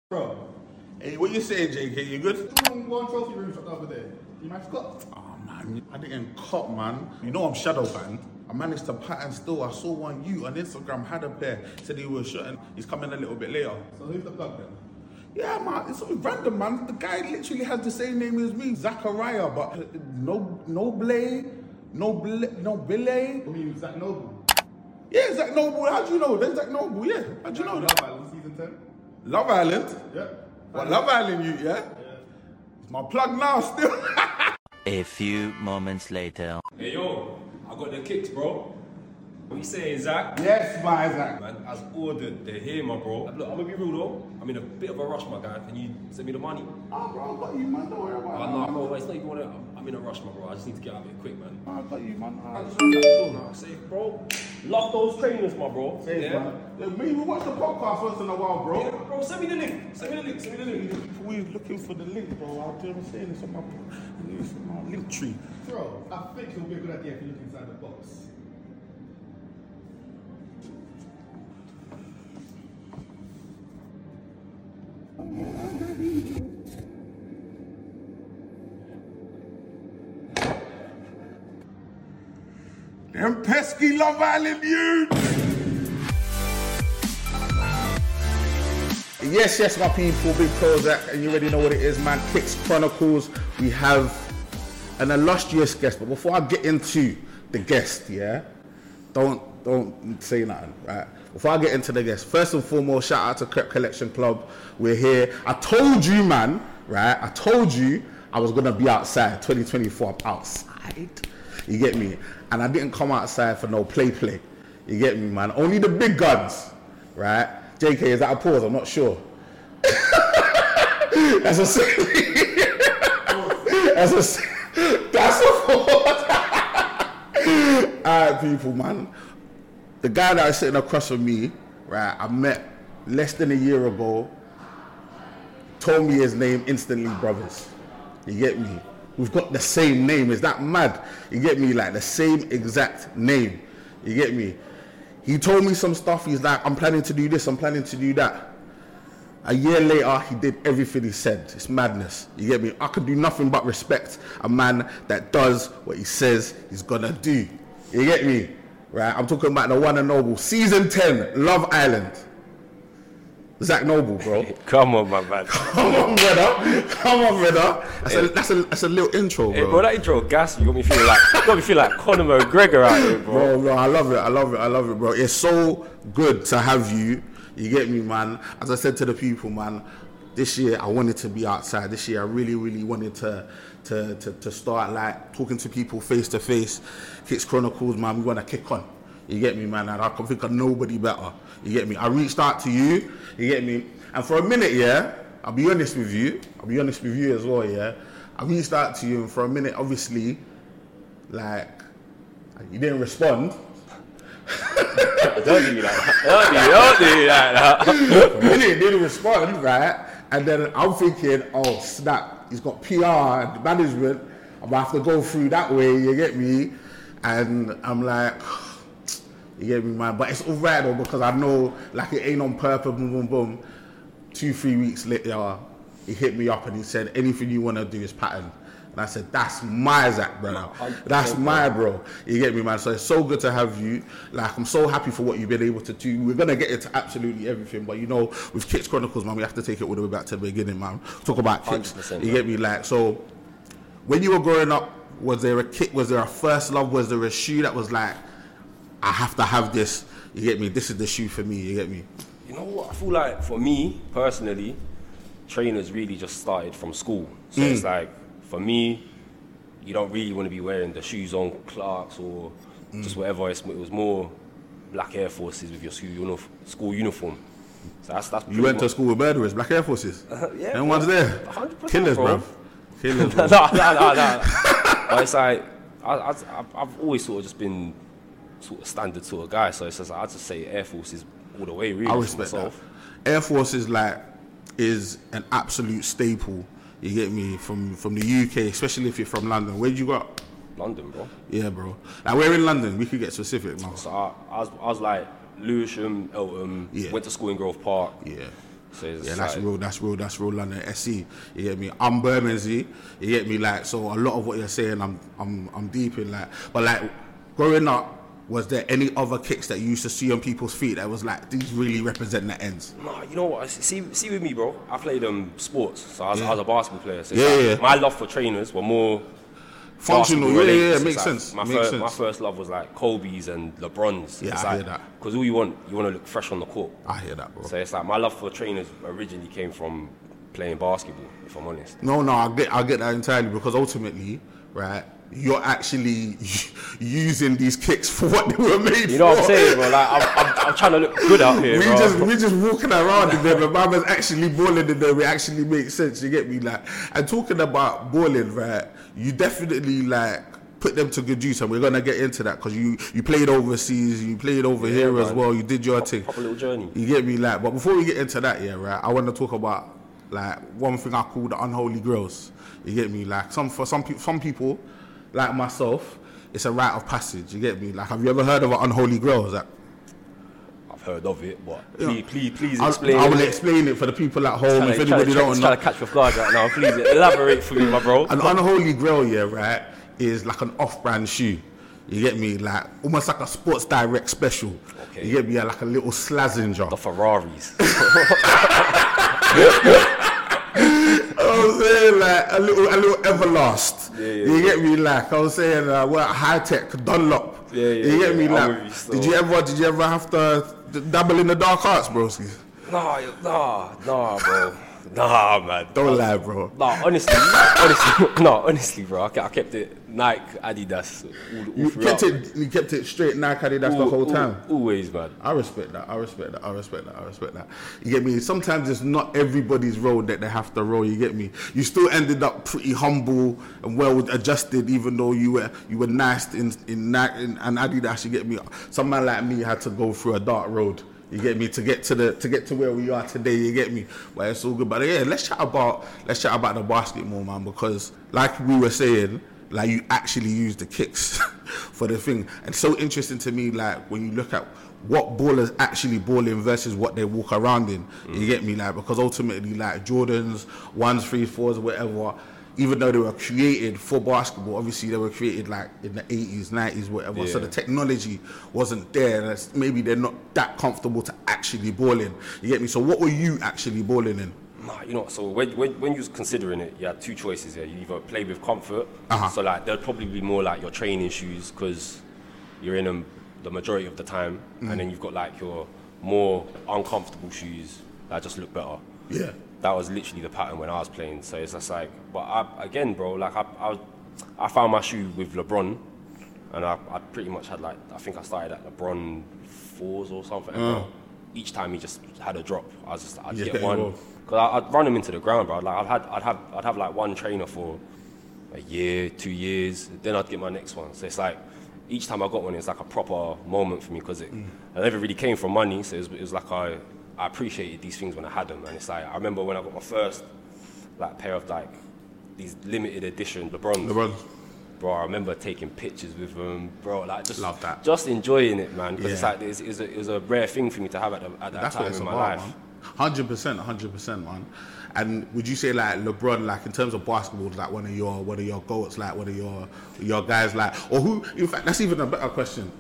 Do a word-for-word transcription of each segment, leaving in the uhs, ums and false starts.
Bro. Hey, what you saying, J K? You good? One trophy room shot over there. You managed to cut? Oh man, I didn't cop, man. You know I'm shadow banned. I managed to pattern still. I saw one you on Instagram had a pair. Said he was shooting. He's coming a little bit later. So who's the plug then? Yeah, man, it's random, man. The guy literally has the same name as me, Zachariah, but uh, no, no Blay, no Bl- no Billy. I mean, Zach Noble. Yeah, Zach Noble. How do you know? There's Zach Noble. Yeah, how do you know Love that? Island season ten. Love Island. Yeah. What Love Island? You yeah? Yeah. It's my plug now, still. A few moments later. Hey yo, I got the kicks, bro. What you saying, Zach? Yes, my Zach. Man, as ordered, they're here, my bro. Look, I'm gonna be real though. I'm in a bit of a rush, my guy. Can you send me the money? Oh, bro, I got you, man. Don't worry about Oh, it. no, bro, it's not even one of I'm, I'm in a rush, my bro. I just need to get out of here quick, man. I got you, man. I just want that phone, safe, bro. Love those trainers, my bro. Hey, yeah. man. Yeah, maybe watch the podcast once in a while, bro. Yeah, bro, send me the link. Send me the link. Send me the link. We're looking for the link, bro. I do I'm saying it's on my, it's on my link tree. Bro, I think it'll be a good idea if you look inside the box. Them pesky Love Island youths! Yes, yes, my people, Big Prozac, and you already know what it is, man. Kicks Chronicles. We have an illustrious guest, but before I get into the guest, yeah, don't don't say nothing, right? Before I get into the guest, first and foremost, shout out to Crep Collection Club. We're here. I told you, man, right? I told you I was gonna be outside. twenty twenty-four, I'm outside. You get me? And I didn't come outside for no play play. You get me, man? Only the big guns, right? J K, is that a pause? I'm not sure. That's a That's a That's a pause. Alright, people, man. The guy that is sitting across from me, right, I met less than a year ago, told me his name instantly, brothers. You get me? We've got the same name. Is that mad? You get me? Like the same exact name. You get me? He told me some stuff. He's like, I'm planning to do this. I'm planning to do that. A year later, he did everything he said. It's madness. You get me? I could do nothing but respect a man that does what he says he's gonna do. You get me? Right? I'm talking about the one and noble. Season ten, Love Island. Zach Noble, bro. Come on, my man. Come on, brother. Come on, brother. That's, a, that's, a, that's a little intro, bro. Hey, bro, that intro gas, you got me feeling like, you got me feeling like Conor McGregor out here, bro. Bro, bro, I love it. I love it. I love it, bro. It's so good to have you. You get me, man. As I said to the people, man, this year I wanted to be outside. This year I really, really wanted to to to, to start like talking to people face to face. Kicks Chronicles, man. We want to kick on. You get me, man? And I can think of nobody better. You get me? I reached out to you. You get me? And for a minute, yeah, I'll be honest with you. I'll be honest with you as well, yeah. I reached out to you, and for a minute, obviously, like, you didn't respond. Don't do that. Don't do, don't do that. For a minute, you didn't respond, right? And then I'm thinking, oh, snap. He's got P R and management. I'm going to have to go through that way, you get me? And I'm like... You get me, man? But it's all right, though, because I know, like, it ain't on purpose, boom, boom, boom. Two, three weeks later, he hit me up and he said, anything you want to do is pattern. And I said, that's my Zach, brother. That's my bro. You get me, man? So it's so good to have you. Like, I'm so happy for what you've been able to do. We're going to get into absolutely everything. But, you know, with Kicks Chronicles, man, we have to take it all the way back to the beginning, man. Talk about Kicks. You get me? Like, so, when you were growing up, was there a kick? Was there a first love? Was there a shoe that was like, I have to have this, you get me? This is the shoe for me, you get me? You know what? I feel like for me, personally, trainers really just started from school. So mm. it's like, for me, you don't really want to be wearing the shoes on Clarks or mm. just whatever. It's, it was more black Air Forces with your school, uni- school uniform. So that's, that's you went much. to school with murderers, black Air Forces? Uh, yeah. No one's there? one hundred percent, Killers, bro. Killers, bro. no, no, no, no. But it's like, I, I, I've always sort of just been sort of standard sort of guy, so it's just like, I just say Air Forces all the way, really. I respect that. Air Forces like is an absolute staple. You get me, from from the U K, especially if you're from London. Where'd you go? London, bro. Yeah, bro. Like we're in London. We could get specific, man. So I, I was I was like Lewisham, Eltham. Yeah. Went to school in Grove Park. Yeah. So it's Yeah, that's like, real, that's real, that's real London S C. You get me? I'm Bermondsey, you get me? Like, so a lot of what you're saying, I'm I'm I'm deep in, like, but like, growing up, was there any other kicks that you used to see on people's feet that was like, these really represent the ends? Nah, you know what? See, see with me, bro. I played um sports, so I was, Yeah. I was a basketball player. So it's Yeah, like, yeah. my love for trainers were more Functional, basketball yeah, yeah, related. yeah, So makes it's like sense, My, makes first, sense. my first love was like Kobe's and LeBron's. Yeah, it's I like, hear that. Because all you want, you want to look fresh on the court. I hear that, bro. So it's like my love for trainers originally came from playing basketball, if I'm honest. No, no, I get, I get that entirely because ultimately, right, you're actually using these kicks for what they were made for. You know what I'm saying, bro? Like I'm, I'm, I'm trying to look good out here, we bro. just we just walking around in them, and mama's actually balling in them. It actually makes sense. You get me, like, and talking about balling, right? You definitely like put them to good use, and we're gonna get into that because you you played overseas, you played over Yeah, here man. as well. You did your thing. Proper little journey. You get me, like, but before we get into that, yeah, right, I want to talk about like one thing I call the unholy grails. You get me, like, some for some people, some people, like myself, it's a rite of passage. You get me, like, have you ever heard of an unholy grail? Is that I've heard of it, but please, Yeah. please, please I'll- explain. I will it. explain it for the people at home. Trying If to- anybody trying to- don't trying know, to catch me off guard right now. Please elaborate for me, my bro. an unholy grail, yeah, right, is like an off-brand shoe. You get me, like almost like a Sports Direct special. Okay. You get me, like a little Slazenger. The Ferraris. I was saying, like a little, a little Everlast. Yeah, yeah, you yeah. get me, like I was saying, uh, well, high tech Dunlop. Yeah, yeah, You get yeah, me, I'm like. with you still. Did you ever, did you ever have to d- dabble in the dark arts, broski? Nah, nah, nah, bro. Nah, man. Don't lie, bro. Nah, honestly, honestly, no, honestly, bro. I kept, I kept it Nike, Adidas, all, all You throughout. kept it, you kept it straight Nike Adidas the All- whole all- time. Always, man. I respect that. I respect that. I respect that. I respect that. You get me? Sometimes it's not everybody's road that they have to roll. You get me? You still ended up pretty humble and well adjusted, even though you were you were nice in in, Ni- in and Adidas. You get me? Some man like me had to go through a dark road. You get me, to get to the to get to where we are today. You get me, but it's all good. But yeah, let's chat about let's chat about the basketball, man, because like we were saying, like you actually use the kicks for the thing. And so interesting to me, like when you look at what ballers actually ball in versus what they walk around in. Mm. You get me, like, because ultimately, like Jordans, ones, threes, fours, whatever. Even though they were created for basketball, obviously they were created like in the eighties, nineties, whatever. So Yeah. the technology wasn't there. And it's, maybe they're not that comfortable to actually ball in. You get me? So what were you actually balling in? Nah, you know, so when, when, when you was considering it, you had two choices here. You either play with comfort, Uh-huh. so like they'll probably be more like your training shoes because you're in them the majority of the time, Mm. and then you've got like your more uncomfortable shoes that just look better. Yeah. That was literally the pattern when I was playing. So it's just like, but I, again, bro, like I, I, I found my shoe with LeBron, and I, I pretty much had like, I think I started at LeBron fours or something. Bro. Each time he just had a drop, I was just, I'd Yeah, get one, bro. because I'd run him into the ground, bro. Like I'd had, I'd have, I'd have like one trainer for a year, two years, then I'd get my next one. So it's like, each time I got one, it's like a proper moment for me because it, I never really came from money. So it was, it was like I. I appreciated these things when I had them, and it's like I remember when I got my first like pair of like these limited edition LeBrons. LeBron. Bro, I remember taking pictures with them, bro. Like just Love that. just enjoying it, man. Because it's Yeah. like it's, it's a, it was a rare thing for me to have at, the, at that That's what time it's in my about, life. man. Hundred percent, hundred percent, man. And would you say like LeBron, like in terms of basketball, is like one of your one of your goats, like one of your your guys, like, or who? In fact, that's even a better question.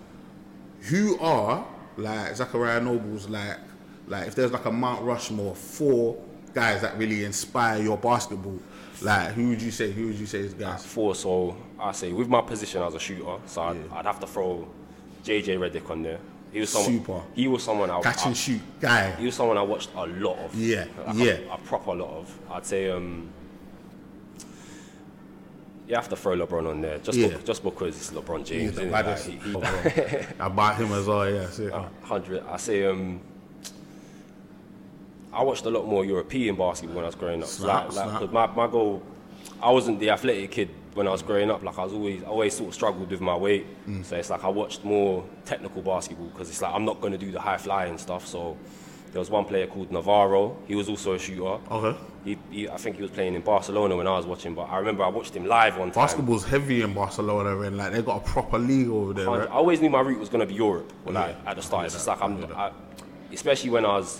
Who are like Zachariah Noble's like like if there's like a Mount Rushmore for guys that really inspire your basketball? Like who would you say? Who would you say is guys? Four, so I say with my position as a shooter, so I'd, Yeah. I'd have to throw J J Redick on there. He was someone. Super. He was someone I Catch I, and shoot guy. He was someone I watched a lot of. Yeah, Like yeah. A, a proper lot of. I'd say um, you have to throw LeBron on there just Yeah. bec- just because it's LeBron He's James. the innit? baddest. Like, he- he- Oh, bro. I bought him as well. Yeah, sick. hundred. I say um, I watched a lot more European basketball when I was growing up. Snap, like, like, snap. 'cause my my goal, I wasn't the athletic kid when I was growing up. Like I was always, I always sort of struggled with my weight. Mm. So it's like I watched more technical basketball because it's like I'm not going to do the high flying stuff. So there was one player called Navarro. He was also a shooter. Okay. He, he, I think he was playing in Barcelona when I was watching. But I remember I watched him live one time. Basketball's heavy in Barcelona, and like they got a proper league over there. I Right? always knew my route was going to be Europe, or like Yeah, at the start. I It's hear just that, like I I'm, hear that. I, especially when I was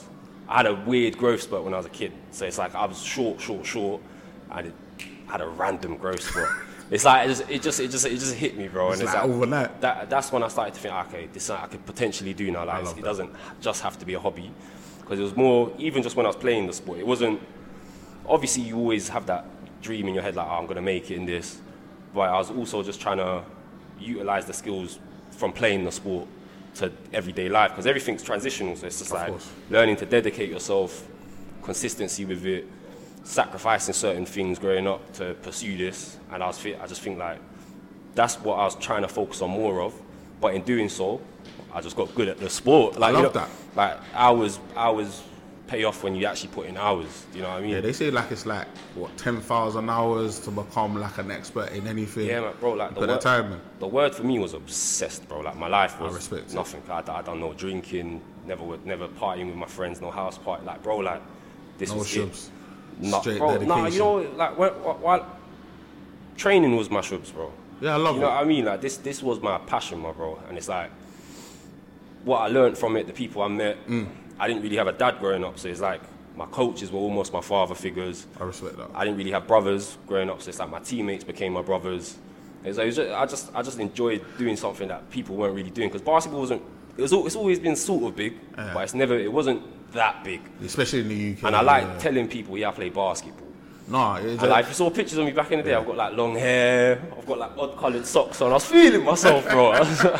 I had a weird growth spurt when I was a kid. So it's like I was short, short, short, and I had a random growth spurt. It's like it just, it just, it just, it just hit me, bro. It's and like it's like overnight. That, that's when I started to think, okay, this is something I could potentially do now. Like love it that. doesn't just have to be a hobby, because it was more. Even just when I was playing the sport, it wasn't. Obviously, you always have that dream in your head, like, oh, I'm gonna make it in this. But I was also just trying to utilize the skills from playing the sport to everyday life, because everything's transitional. So it's just Of like course. learning to dedicate yourself, consistency with it, sacrificing certain things growing up to pursue this. And I was, I just think like that's what I was trying to focus on more of. But in doing so, I just got good at the sport. Like, love you know, that. Like hours, hours pay off when you actually put in hours. Do you know what I mean? Yeah, they say like it's like what ten thousand hours to become like an expert in anything. Yeah, man, bro. Like the Put that word, time in. the word for me was obsessed, bro. Like my life was respect it. nothing. I, I done no drinking, never, would- never partying with my friends, no house party. Like, bro, like this No was shubs. it. No, Straight bro, dedication. nah, you know, like when, while training was my shubs, bro. Yeah, I love You know it. what I mean? Like this, this was my passion, my bro. And it's like what I learned from it, the people I met. Mm. I didn't really have a dad growing up, so it's like my coaches were almost my father figures. I respect that. I didn't really have brothers growing up, so it's like my teammates became my brothers. It's like, it was just, I just, I just enjoyed doing something that people weren't really doing, because basketball wasn't. It was. al- It's always been sort of big, Yeah. but it's never. It wasn't that big. Especially in the U K. And I like yeah. telling people, yeah, I play basketball. No, it's And like, if you saw pictures of me back in the day, I've got like long hair, I've got like odd coloured socks on. I was feeling myself, bro.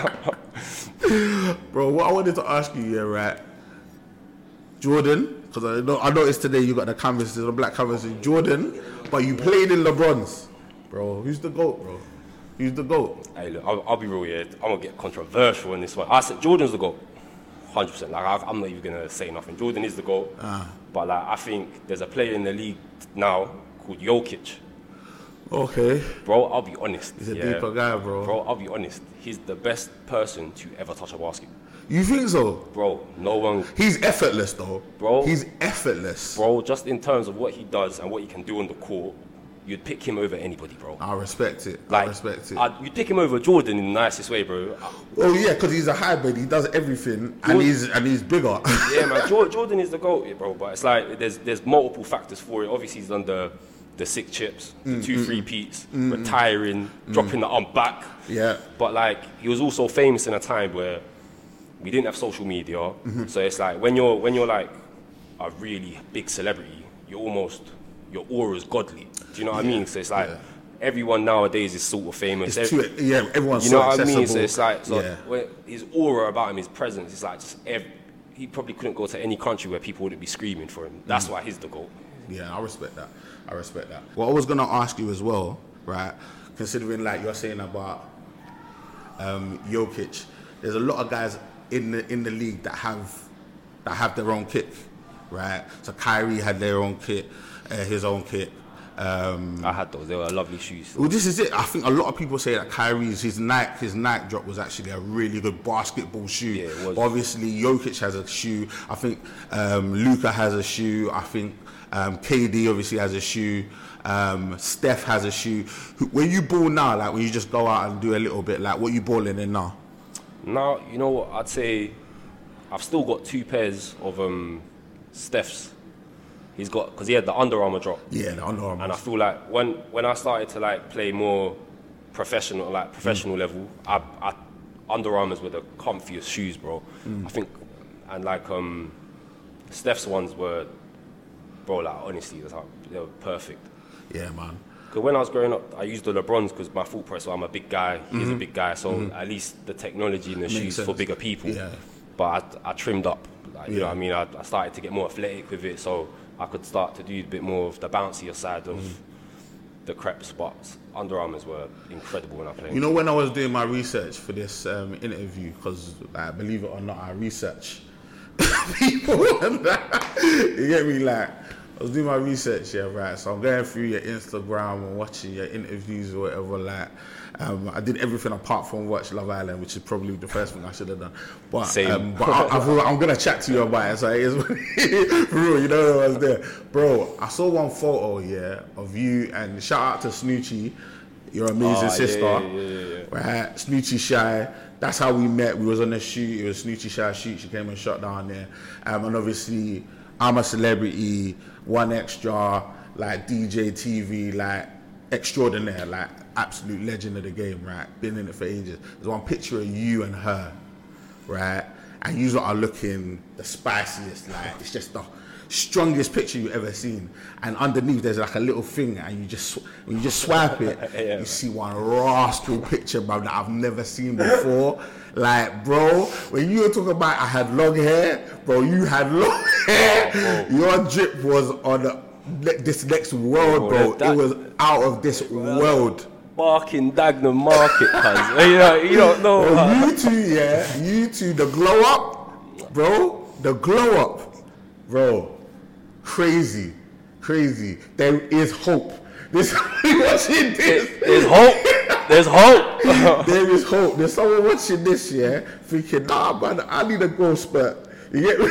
bro, what I wanted to ask you, yeah, right? Jordan, because I know I noticed today you got the canvases, the black canvases. Jordan, but you played in LeBron's, bro. Who's the GOAT, bro? Who's the GOAT? Hey, look, I'll, I'll be real here. I'm gonna get controversial in this one. I said Jordan's the GOAT, one hundred percent. Like I, I'm not even gonna say nothing. Jordan is the GOAT. Ah. But like I think there's a player in the league now called Jokic. Okay, Bro, I'll be honest. he's a deeper guy, bro. Bro, I'll be honest. He's the best person to ever touch a basket. You think so? Bro, no one. He's effortless, though. Bro. He's effortless. Bro, just in terms of what he does and what he can do on the court, you'd pick him over anybody, bro. I respect it. Like, I respect it. I'd- you'd pick him over Jordan in the nicest way, bro. oh yeah, because he's a hybrid. He does everything, and Jordan- he's and he's bigger. Yeah, man. Jor- Jordan is the GOAT, bro. But it's like there's there's multiple factors for it. Obviously, he's done the the six chips, the Mm, two three peats, retiring, dropping the arm back. Yeah. But like he was also famous in a time where we didn't have social media, Mm-hmm. so it's like when you're when you're like a really big celebrity, you're almost your aura is godly. Do you know what I mean? So it's like yeah. everyone nowadays is sort of famous. It's Ev- too, yeah, everyone's you so know what I mean? accessible. So it's like so yeah. when his aura about him, his presence, it's like just ev- he probably couldn't go to any country where people wouldn't be screaming for him. That's Mm. why he's the GOAT. Yeah, I respect that. I respect that. What I was gonna ask you as well, right? Considering like you're saying about um, Jokic, there's a lot of guys in the in the league that have that have their own kit, right? So Kyrie had their own kit, uh, his own kit. Um, I had those. They were lovely shoes. well, this is it. I think a lot of people say that Kyrie's his Nike his Nike drop was actually a really good basketball shoe. Yeah, it was. But obviously, Jokic has a shoe. I think um, Luka has a shoe. I think um, K D obviously has a shoe. Um, Steph has a shoe. Who- When you ball now, like when you just go out and do a little bit, like what you balling in now? Now, you know what? I'd say I've still got two pairs of um, Steph's. He's got because he had the Under Armour drop. Yeah, the Under Armour. And I feel like when when I started to like play more professional, like professional Mm. level, I, I Under Armours were the comfiest shoes, bro. Mm. I think, and like um, Steph's ones were, bro. Like honestly, that's how, they were perfect. Yeah, man. Because when I was growing up, I used the LeBrons because my thought process. So I'm a big guy. He's a big guy, so at least the technology in the Mm-hmm. Makes shoes for sense. bigger people. Yeah. But I, I trimmed up. Like, you Yeah. know what I mean? I, I started to get more athletic with it, so I could start to do a bit more of the bouncier side of Mm. the crepe spots. Under Armours were incredible when I played. You know, when I was doing my research for this um, interview, because like, believe it or not, I research people. And that, you get me? Like, I was doing my research, yeah, right. So I'm going through your Instagram and watching your interviews or whatever. Like, um, I did everything apart from watch Love Island, which is probably the first thing I should have done. But, Same. um, but I, I thought I'm gonna chat to you about it. So it is for real, you know, I was there, bro. I saw one photo, yeah, of you, and shout out to Snoochie, your amazing Oh, yeah, sister. yeah, yeah, yeah, yeah. Right, Snoochie Shy. That's how we met. We was on a shoot. It was Snoochie Shy shoot. She came and shot down there, um, and obviously, I'm a Celebrity, One Extra, like D J T V, like extraordinaire, like absolute legend of the game, right? Been in it for ages. There's one picture of you and her, right? And you lot are looking the spiciest, like it's just the strongest picture you've ever seen. And underneath there's like a little thing, and you just when you just swipe it, yeah. you see one rascal picture, bro, that I've never seen before. Like, bro, when you were talking about I had long hair, bro, you had long hair. Oh, your drip was on the, this next world, bro. That, it was out of this world. Barking Dagenham Market, cuz. you, know, you don't know. Bro, you two, yeah, you two, the glow up, bro, the glow up, bro, crazy, crazy. There is hope. This watching this. There's hope. There's hope. There is hope. There's someone watching this, yeah, thinking, nah, man, I need a growth spurt. You get me?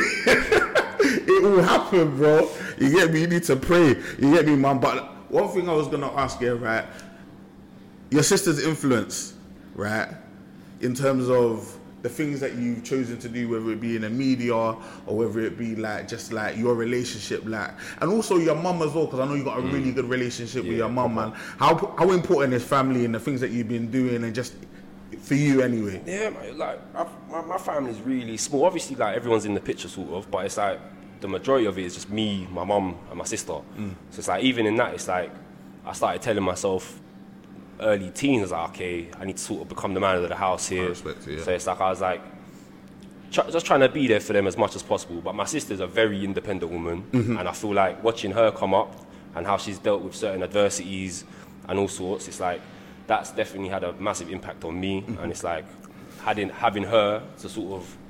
It will happen, bro. You get me? You need to pray. You get me, man? But one thing I was gonna ask you, right? Your sister's influence, right? In terms of the things that you've chosen to do, whether it be in the media or whether it be like just like your relationship, like, and also your mum as well, because I know you got a mm. really good relationship yeah, with your mum, man. How how important is family and the things that you've been doing, and just for you anyway? Yeah, man, like I've, my my family's really small. Obviously, like everyone's in the picture, sort of, but it's like the majority of it is just me, my mum, and my sister. Mm. So it's like even in that, it's like I started telling myself. Early teens, I was like, okay, I need to sort of become the man of the house here. I respect it, yeah. So it's like I was like, try, just trying to be there for them as much as possible. But my sister's a very independent woman, mm-hmm. and I feel like watching her come up and how she's dealt with certain adversities and all sorts, it's like that's definitely had a massive impact on me. Mm-hmm. And it's like having having her to sort of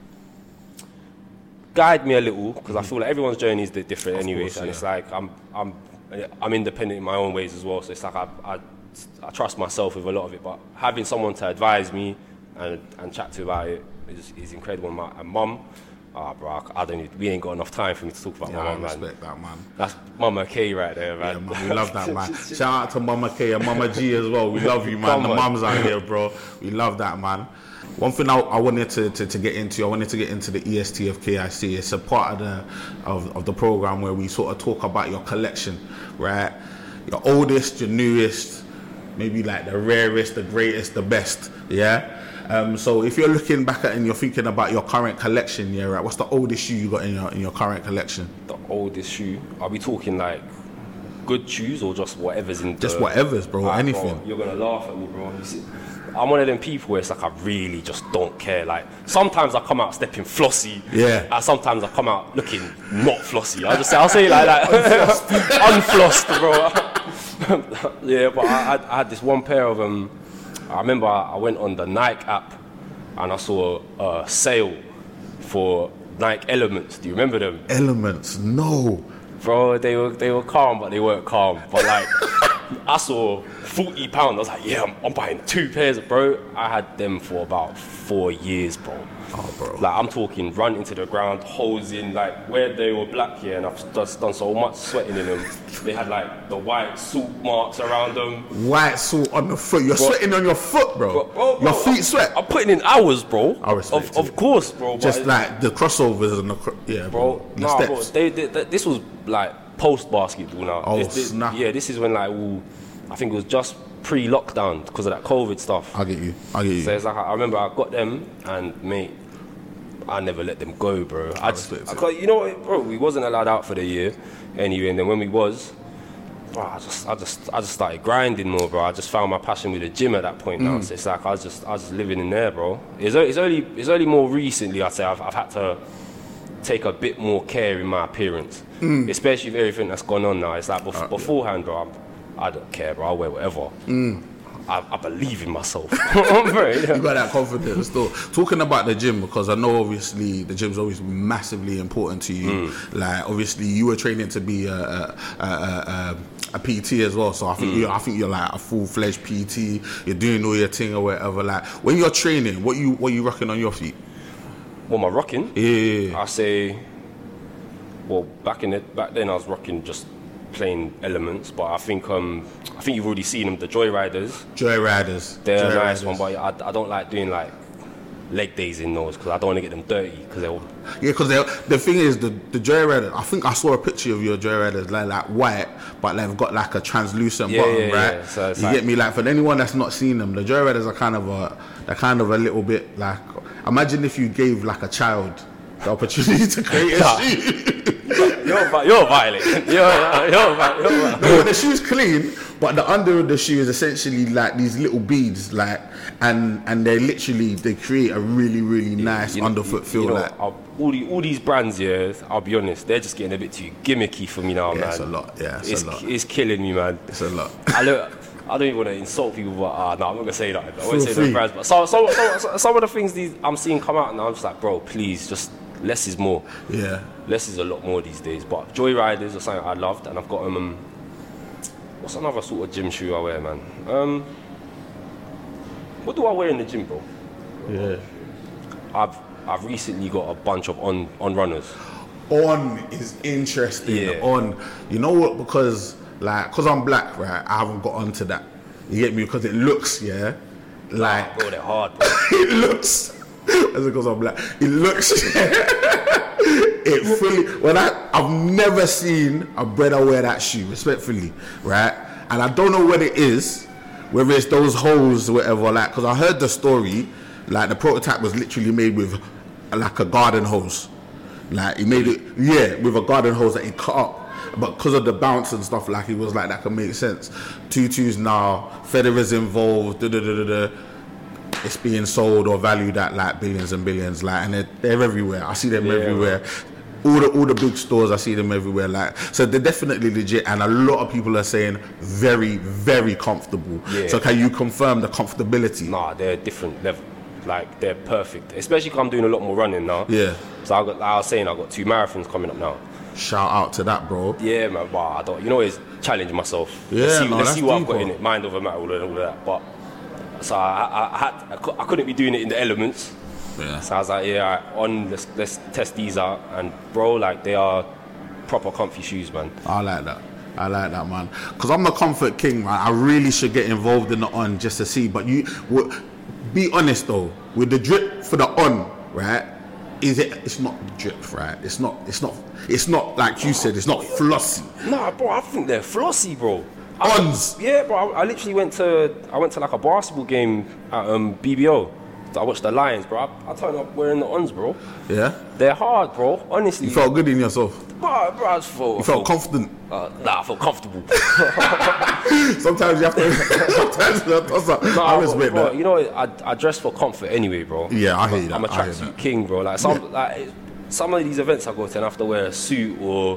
guide me a little, because mm-hmm. I feel like everyone's journey is different, of anyways. Course, and yeah. it's like I'm I'm I'm independent in my own ways as well. So it's like I. I I trust myself with a lot of it, but having someone to advise me and, and chat to about it is, is incredible. My and mum, ah, oh, bro, I don't. Need, we ain't got enough time for me to talk about yeah, my mum, man. I respect that, man. That's Mama K right there, man. Yeah, man, we love that, man. Shout out to Mama K and Mama G as well. We love you, man. The mums out here, bro. We love that, man. One thing I, I wanted to, to, to get into, I wanted to get into the E S T of K I C. It's a part of the of, of the program where we sort of talk about your collection, right? Your oldest, your newest. Maybe like the rarest, the greatest, the best, yeah? Um, so if you're looking back at it and you're thinking about your current collection, yeah, right? What's the oldest shoe you got in your in your current collection? The oldest shoe? Are we talking like good shoes or just whatever's in the... Just whatever's, bro, right, anything. Bro, you're going to laugh at me, bro. You see, I'm one of them people where it's like I really just don't care. Like sometimes I come out stepping flossy, yeah, and sometimes I come out looking not flossy. I'll just say, I'll say it like that, unflossed, bro. Yeah, but I, I, I had this one pair of them. Um, I remember I went on the Nike app and I saw a sale for Nike Elements. Do you remember them? Elements, no. Bro, they were they were calm, but they weren't calm. But like, I saw forty pounds. I was like, yeah, I'm, I'm buying two pairs, bro. I had them for about four years, bro. Oh, bro. Like, I'm talking run into the ground, holes in, like, where they were black here, and I've just done so much sweating in them. They had, like, the white salt marks around them. White salt on the foot. You're bro. sweating on your foot, bro. Bro, bro, bro. Your feet sweat. I'm putting in hours, bro. I respect Of, of course, bro. Just like the crossovers and the, cro- yeah, bro. Bro, the nah, steps. bro. They, they, they, this was, like, post-basketball now. Oh, this, this, snap. Yeah, this is when, like, all, I think it was just pre-lockdown because of that COVID stuff. I get you. I get you. So it's like, I remember I got them, and, mate, I never let them go, bro. I, I just, I, you know what, bro? We wasn't allowed out for the year, anyway. And then when we was, bro, I just, I just, I just started grinding more, bro. I just found my passion with the gym at that point now. Mm. So it's like I was just, I was just living in there, bro. It's, it's only, it's only more recently I'd say I've, I've had to take a bit more care in my appearance, mm. especially with everything that's gone on now. It's like bef- uh, beforehand, bro. I'm, I don't care, bro. I'll wear whatever. Mm. I, I believe in myself. Right, yeah. You got that confidence still. Talking about the gym, because I know obviously the gym's always massively important to you. Mm. Like obviously you were training to be a, a, a, a, a P T as well, so I think mm. you're, I think you're like a full-fledged P T. You're doing all your thing or whatever. Like when you're training, what you what you rocking on your feet? What am I rocking? Yeah. I say, well, back in it, back then I was rocking just plain Elements, but I think um I think you've already seen them, the Joyriders. Joyriders. They're Joy a nice Riders. one, but I, I don't like doing like leg days in those because I don't want to get them dirty because they'll. Yeah, because the thing is, the the Joyriders, I think I saw a picture of your Joyriders, like, like white, but they've got like a translucent Yeah, bottom, yeah, right? yeah. So it's you like- get me? Like, for anyone that's not seen them, the Joyriders are kind of a, they're kind of a little bit like, imagine if you gave like a child the opportunity to create a Nah. shoe. You're, vi- you're violent. You're, you're, you're, vi- you're violent. No, the shoe's clean, but the under of the shoe is essentially like these little beads, like, and and they literally they create a really really nice You know- underfoot you- feel. you know, like, I'll- all, the, all these brands, yeah, I'll be honest, they're just getting a bit too gimmicky for me now, yeah, man. it's a lot. Yeah, it's, It's, a lot. it's killing me, man. It's a lot. I look, I don't even want to insult people, but uh, no, I'm not gonna say that. I Feel won't say free. the brands, but some, some, some, some of the things these I'm seeing come out now, I'm just like, bro, please, just less is more. Yeah. Less is a lot more these days. But Joyriders are something I loved, and I've got them. Um, what's another sort of gym shoe I wear, man? Um, what do I wear in the gym, bro? Yeah. I've I've recently got a bunch of on on runners. On is interesting. Yeah. On, you know what? Because like, cause I'm black, right? I haven't got onto that. You get me? Because it looks, yeah, like Bro, they're hard, bro. it looks. That's because I'm black. It looks. It fully. When I, I've never seen a brother wear that shoe, respectfully, right? And I don't know what it is, whether it's those holes or whatever. Like, because I heard the story, like the prototype was literally made with like a garden hose. Like he made it, yeah, with a garden hose that he cut up. But because of the bounce and stuff, like he was like that can make sense. Tutus now, Federer's involved. Da, da, da, da, da. It's being sold or valued at like billions and billions, like, and they're, they're everywhere. I see them Yeah, everywhere. All the all the big stores, I see them everywhere. Like, so they're definitely legit, and a lot of people are saying very, very comfortable. Yeah. So can you confirm the comfortability? Nah, they're different level. Like they're perfect. Especially because I'm doing a lot more running now. Yeah. So I got, like I was saying, I got two marathons coming up now. Shout out to that, bro. Yeah, man. But I don't. You know, it's challenge myself. Yeah, let's see, no, let's that's see what I've deep, got bro. in it. Mind over matter, all of, all of that. But so I, I, I had, I, cou- I couldn't be doing it in the elements. Yeah. So I was like, yeah, all right, on. Let's let's test these out. And bro, like they are proper comfy shoes, man. I like that. I like that, man. Because I'm the comfort king, man. I really should get involved in the on just to see. But you, w- be honest though, with the drip for the on, right? Is it? It's not drip, right? It's not. It's not. It's not like you said. It's not flossy. Nah, bro, I think they're flossy, bro. Ons. Yeah, bro. I, I literally went to I went to like a basketball game at um, B B O. I watched the Lions, bro. I, I turned up wearing the ons, bro. Yeah. They're hard, bro. Honestly, You felt good in yourself. bro, bro, I just felt, You felt confident. uh, nah, I felt comfortable. Sometimes you have to. Sometimes you have to toss up. Nah, I bro, respect bro, that. You know, I, I dress for comfort anyway, bro. Yeah, I hear you. I'm a that. I hear tracksuit that. king, bro. Like some, like some of these events I go to, and I have to wear a suit or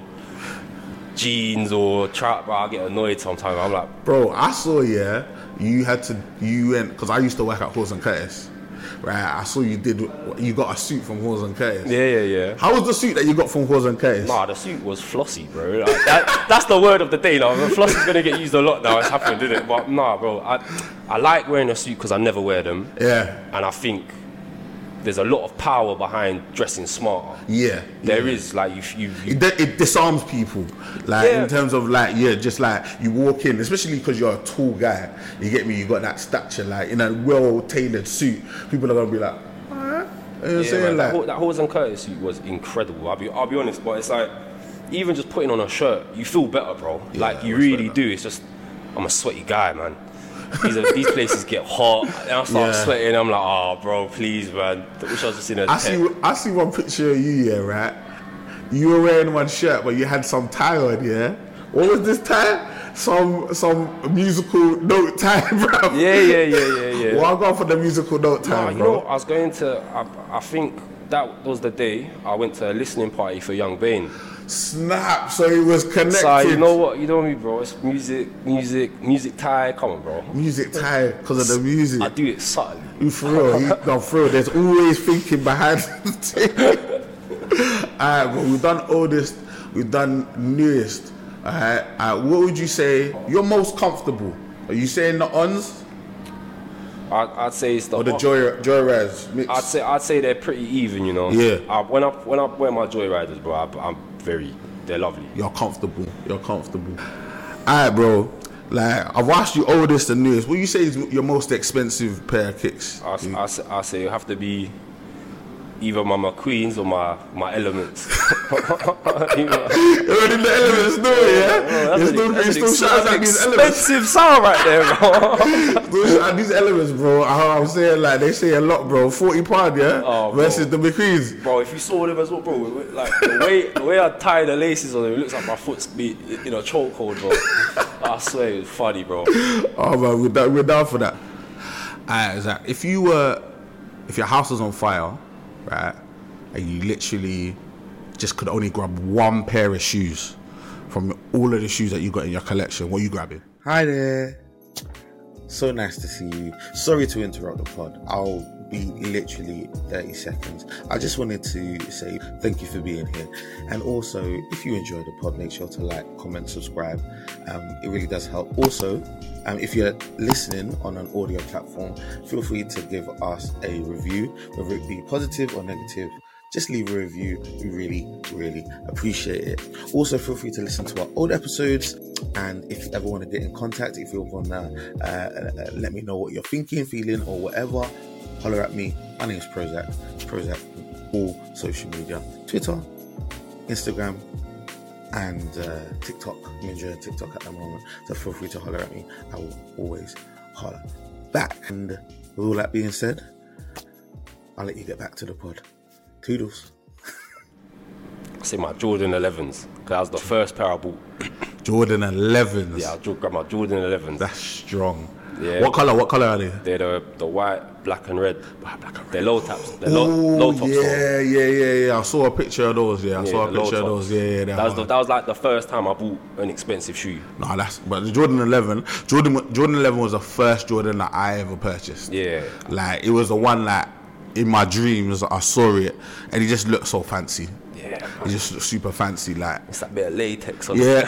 jeans or trap, bro. I get annoyed sometimes. I'm like, Bro, I saw, yeah, you had to, you went, because I used to work at Horse and Curtis, right? I saw you did, you got a suit from Horse and Curtis. yeah, yeah, yeah. How was the suit that you got from Horse and Curtis? Nah, the suit was flossy, bro. Like, that, that's the word of the day now. Floss is gonna get used a lot now. It's happened, didn't it? But nah, bro. I, I like wearing a suit because I never wear them, Yeah, and I think there's a lot of power behind dressing smarter. yeah. There yeah. is like you, you, you It, di- it disarms people, like Yeah. in terms of like, yeah, just like you walk in, especially because you're a tall guy. You get me? You got that stature, like in a well-tailored suit. People are gonna be like, "Huh?" You know what I'm Yeah, saying? man, that, Like, Ho- that Horse and Curtis suit was incredible. I'll be, I'll be honest, but it's like even just putting on a shirt, you feel better, bro. Yeah, like you I respect really that. do. It's just I'm a sweaty guy, man. These, are, these places get hot, and I start Yeah. sweating. I'm like, oh, bro, please, man. I wish I was just in a I tent. see, I see one picture of you, yeah, right? You were wearing one shirt, but you had some tie on, yeah. What was this tie? Some some musical note tie, bro. Yeah, yeah, yeah, yeah, yeah. Well, I got for the musical note Nah, tie, you bro. know, I was going to. I, I think that was the day I went to a listening party for Young Bane. Snap. So it was connected. So you know what? You know me, bro. It's music, music, music tie. Come on, bro. Music tie because of the music. I do it subtly. You for real? You, no, for real. There's always thinking behind the thing. Alright, but we've done oldest, we've done newest. Alright, alright, what would you say you're most comfortable? Are you saying the ons I'd, I'd say it's the. or the joy joyrides mix? I'd say I'd say they're pretty even, you know. Yeah. I, when I when I wear my Joyriders, bro, I, I'm very. They're lovely. You're comfortable. You're comfortable. Alright, bro. Like, I've asked you oldest and newest. What do you say is your most expensive pair of kicks? I, I, say- I say it have to be either my McQueens or my, my Elements. You know? You're already in the Elements, no, yeah? That's There's an- no that's there's an no ex- shout out that's these an Elements. expensive sound right there, bro. Those are these Elements, bro. I- I'm saying, like, they say a lot, bro. forty pound, yeah? Oh, bro. Versus the McQueens. Bro, if you saw them as well, bro, like the way the way I tie the laces on them, it looks like my foot's be in a chokehold, bro. I swear it was funny, bro. Oh, man, we're down, we're down for that. Alright, Zach, if you were, if your house was on fire, right, and you literally just could only grab one pair of shoes from all of the shoes that you got in your collection, what are you grabbing? Hi there. So nice to see you. Sorry to interrupt the pod. I'll be literally thirty seconds. I just wanted to say thank you for being here. And also, if you enjoy the pod, make sure to like, comment, subscribe. Um, it really does help. Also, um, if you're listening on an audio platform, feel free to give us a review, whether it be positive or negative. Just leave a review. We really, really appreciate it. Also, feel free to listen to our old episodes. And if you ever want to get in contact, if you want to uh, uh, let me know what you're thinking, feeling, or whatever, holler at me. My name is Prozac. Prozac on all social media. Twitter, Instagram, and uh, TikTok. I'm enjoying TikTok at the moment. So feel free to holler at me. I will always holler back. And with all that being said, I'll let you get back to the pod. Toodles. I say my Jordan elevens, because that was the first pair I bought. Jordan elevens. Yeah, I jo- grabbed my Jordan elevens. That's strong. Yeah. What colour? What colour are they? They're the, the white, black and red. Black and red. They're low taps. They're low, low Oh, top yeah, yeah, yeah, yeah. I saw a picture of those. Yeah, I Yeah, saw a the low picture of tops. those. Yeah, yeah. That was, the, that was like the first time I bought an expensive shoe. No, that's but the Jordan eleven. Jordan Jordan eleven was the first Jordan that I ever purchased. Yeah. Like it was the one that in my dreams I saw it and he just looked so fancy. Yeah. He just looked super fancy. Like It's that bit of latex on yeah.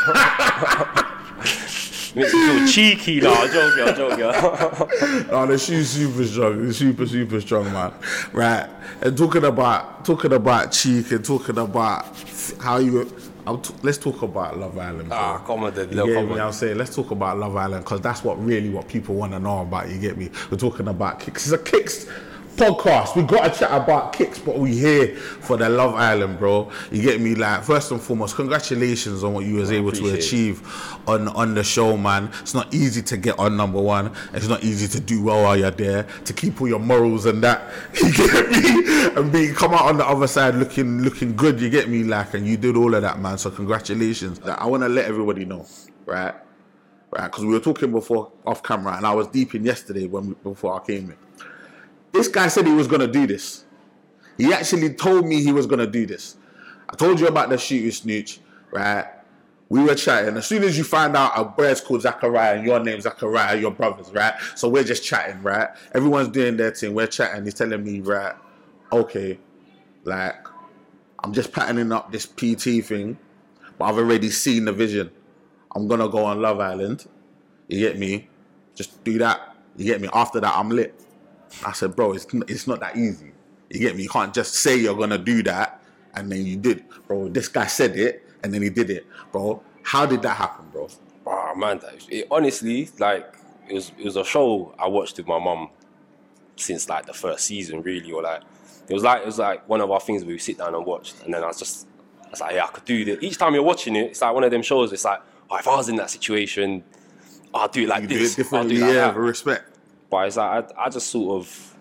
it. Makes you feel cheeky now. I'm joking, I'm joking. No, the shoe's super strong. It's super, super strong, man. Right. And talking about talking about cheek and talking about how you. I'll t- let's talk about Love Island. Bro. Ah, come on, then. You No, get come me? on. I'm saying let's talk about Love Island because that's what really what people want to know about. You get me? We're talking about kicks. It's a kicks podcast. We got to chat about kicks, but we here for the Love Island, bro. You get me? Like first and foremost, congratulations on what you was able to appreciate it. achieve on on the show, man. It's not easy to get on number one. It's not easy to do well while you're there, to keep all your morals and that. You get me? And be come out on the other side looking looking good. You get me? Like, and you did all of that, man. So congratulations. Like, I want to let everybody know, right? Right? Because we were talking before off camera, and I was deep in yesterday when we, before I came in. This guy said he was going to do this. He actually told me he was going to do this. I told you about the shoot with Snooch, right? We were chatting. As soon as you find out a bird's called Zachariah and your name's Zachariah, your brothers, right? So we're just chatting, right? Everyone's doing their thing. We're chatting. He's telling me, right, okay, like, I'm just patterning up this P T thing, but I've already seen the vision. I'm going to go on Love Island. You get me? Just do that. You get me? After that, I'm lit. I said, bro, it's it's not that easy. You get me? You can't just say you're gonna do that and then you did, bro. This guy said it and then he did it, bro. How did that happen, bro? Oh man, that, it, honestly, like it was it was a show I watched with my mum since like the first season, really, or like it was like it was like one of our things where we sit down and watched, and then I was just I was like, yeah, I could do this. Each time you're watching it, it's like one of them shows. It's like, oh, if I was in that situation, I'll do it like You this. do it I'll do differently, it like yeah, that. with respect. But it's like I, I just sort of,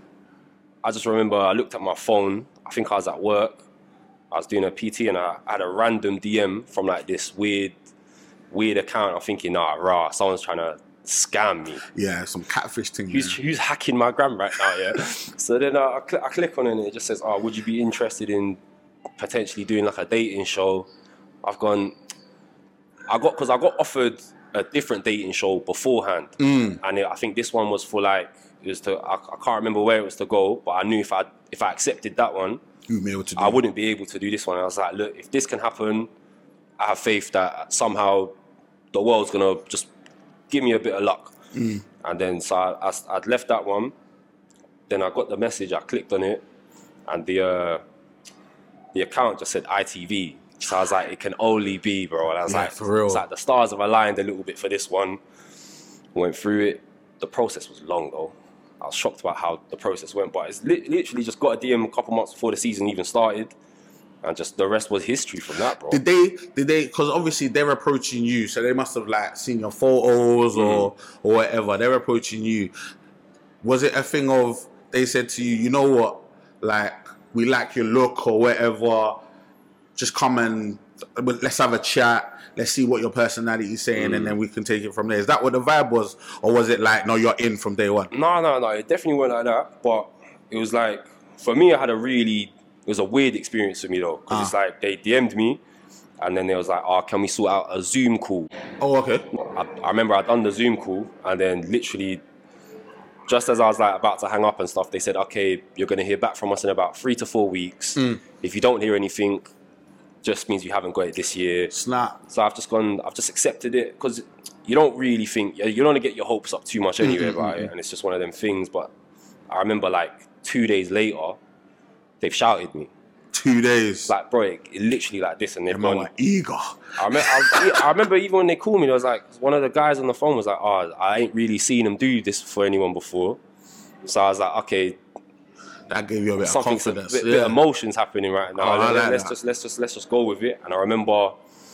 I just remember I looked at my phone. I think I was at work. I was doing a P T and I had a random D M from like this weird, weird account. I'm thinking, nah, rah, someone's trying to scam me. Yeah, some catfish thing. Who's, yeah. who's hacking my gram right now, yeah? So then uh, I, cl- I click on it and it just says, oh, would you be interested in potentially doing like a dating show? I've gone, I got, because I got offered a different dating show beforehand. Mm. And it, I think this one was for like, it was to, I, I can't remember where it was to go, but I knew if I if I accepted that one, You'd be able to do I it. wouldn't be able to do this one. I was like, look, if this can happen, I have faith that somehow the world's going to just give me a bit of luck. Mm. And then so I, I, I'd left that one. Then I got the message, I clicked on it, and the uh, the account just said I T V. So I was like, it can only be, bro. And I was Yeah, like, for real. It's like the stars have aligned a little bit for this one. Went through it. The process was long though. I was shocked about how the process went, but it's li- literally just got a D M a couple months before the season even started, and just the rest was history from that, bro. Did they? Did they? Because obviously they're approaching you, so they must have like seen your photos or or whatever. They're approaching you. Was it a thing of they said to you, you know what, like we like your look or whatever, just come and let's have a chat. Let's see what your personality is saying, mm. and then we can take it from there. Is that what the vibe was, or was it like, no, you're in from day one? No, no, no. It definitely wasn't like that. But it was like, for me, I had a really, it was a weird experience for me though, because Ah. it's like they D M'd me, and then they was like, oh, can we sort out a Zoom call? Oh, okay. I, I remember I'd done the Zoom call, and then literally, just as I was like about to hang up and stuff, they said, okay, you're going to hear back from us in about three to four weeks. Mm. If you don't hear anything, just means you haven't got it this year. Snap. So I've just gone, I've just accepted it, because you don't really think, you don't want to get your hopes up too much anyway Mm-hmm, about it, and it's just one of them things. But I remember like two days later, they've shouted me. Two days. Like, bro, it, it literally like this, and they've Your man gone, were eager. I, remember, I, I remember even when they called me, there was like, one of the guys on the phone was like, oh, I ain't really seen him do this for anyone before. So I was like, okay, That gave you a bit of something's a confidence. bit, yeah. bit of emotions happening right now. Oh, I Let- like let's that. just let's just let's just go with it. And I remember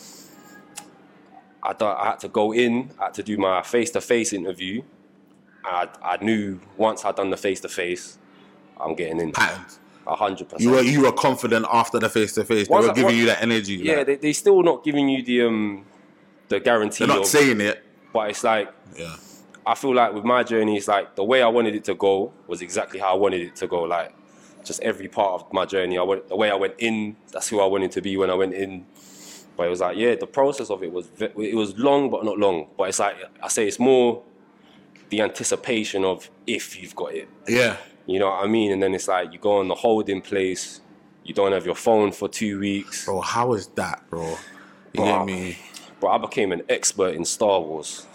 I thought I had to go in, I had to do my face to face interview. And I, I knew once I'd done the face to face, I'm getting in. Patterned. A hundred percent. You were you were confident after the face to face. They Once were I- giving once- you that energy. Yeah, like, they they still not giving you the um the guarantee. they're not of, saying it. but it's like Yeah. I feel like with my journey, it's like the way I wanted it to go was exactly how I wanted it to go. Like, just every part of my journey, I went, the way I went in, that's who I wanted to be when I went in. But it was like, yeah, the process of it was, ve- it was long, but not long. But it's like, I say it's more the anticipation of if you've got it. Yeah. You know what I mean? And then it's like, you go on the holding place, you don't have your phone for two weeks. Bro, how is that, bro? You Bro, get me? But I became an expert in Star Wars.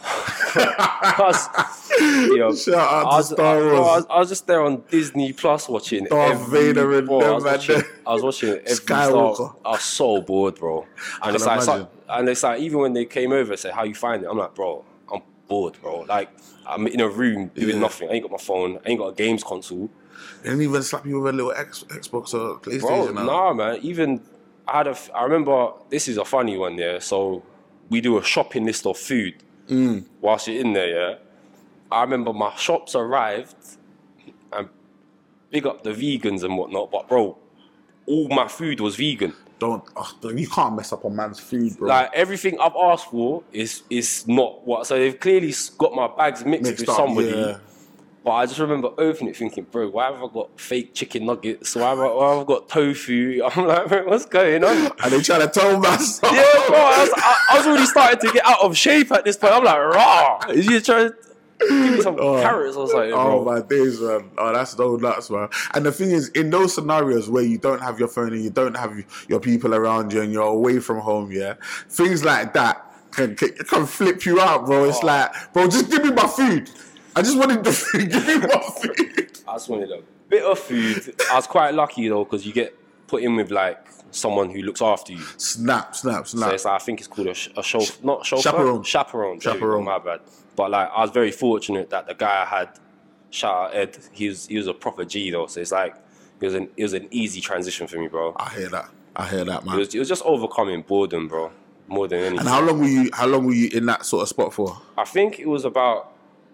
I was, yo, Shout out to I was, Star I, Wars. I, was, I was just there on Disney Plus watching Darth every, Vader and bro, I was them, watching, man. I was watching every Skywalker. Star. I was so bored, bro. And it's can like, so, imagine. and it's like, even when they came over and said, "How you find it?" I'm like, bro, I'm bored, bro. Like, I'm in a room doing Yeah. nothing. I ain't got my phone. I ain't got a games console. They didn't even slap you with a little X, Xbox or Bro, PlayStation. now. nah, man. Even I had a. f- I remember this is a funny one. Yeah, so we do a shopping list of food Mm. whilst you're in there. Yeah, I remember my shops arrived, and big up the vegans and whatnot. But bro, all my food was vegan. Don't, oh, you can't mess up a man's food, bro. Like everything I've asked for is is not what. So they've clearly s- got my bags mixed, Mixed with up, somebody. yeah. But I just remember opening it thinking, bro, why have I got fake chicken nuggets? Why have I, why have I got tofu? I'm like, bro, what's going on? And they trying to tell me something. Yeah, bro, I was, I, I was already starting to get out of shape at this point. I'm like, raw. Is you trying to give me some Oh. carrots or something, Oh bro? my days, man. Oh, that's so nuts, man. And the thing is, in those scenarios where you don't have your phone and you don't have your people around you and you're away from home, yeah, things like that can, can, can flip you out, bro. It's Oh. like, bro, just give me my food. I just wanted the food. Give me my food. I just wanted a bit of food. I was quite lucky though, because you get put in with like someone who looks after you. Snap, snap, So snap. it's like, I think it's called a, sh- a show, not chauffeur, Chaperone. chaperone, there you go, Chaperone. my bad. But like, I was very fortunate that the guy I had, shout out Ed, he was he was a proper G though. So it's like, it was an it was an easy transition for me, bro. I hear that. I hear that, It man. was it was just overcoming boredom, bro, more than anything. And how long were you? How long were you in that sort of spot for? I think it was about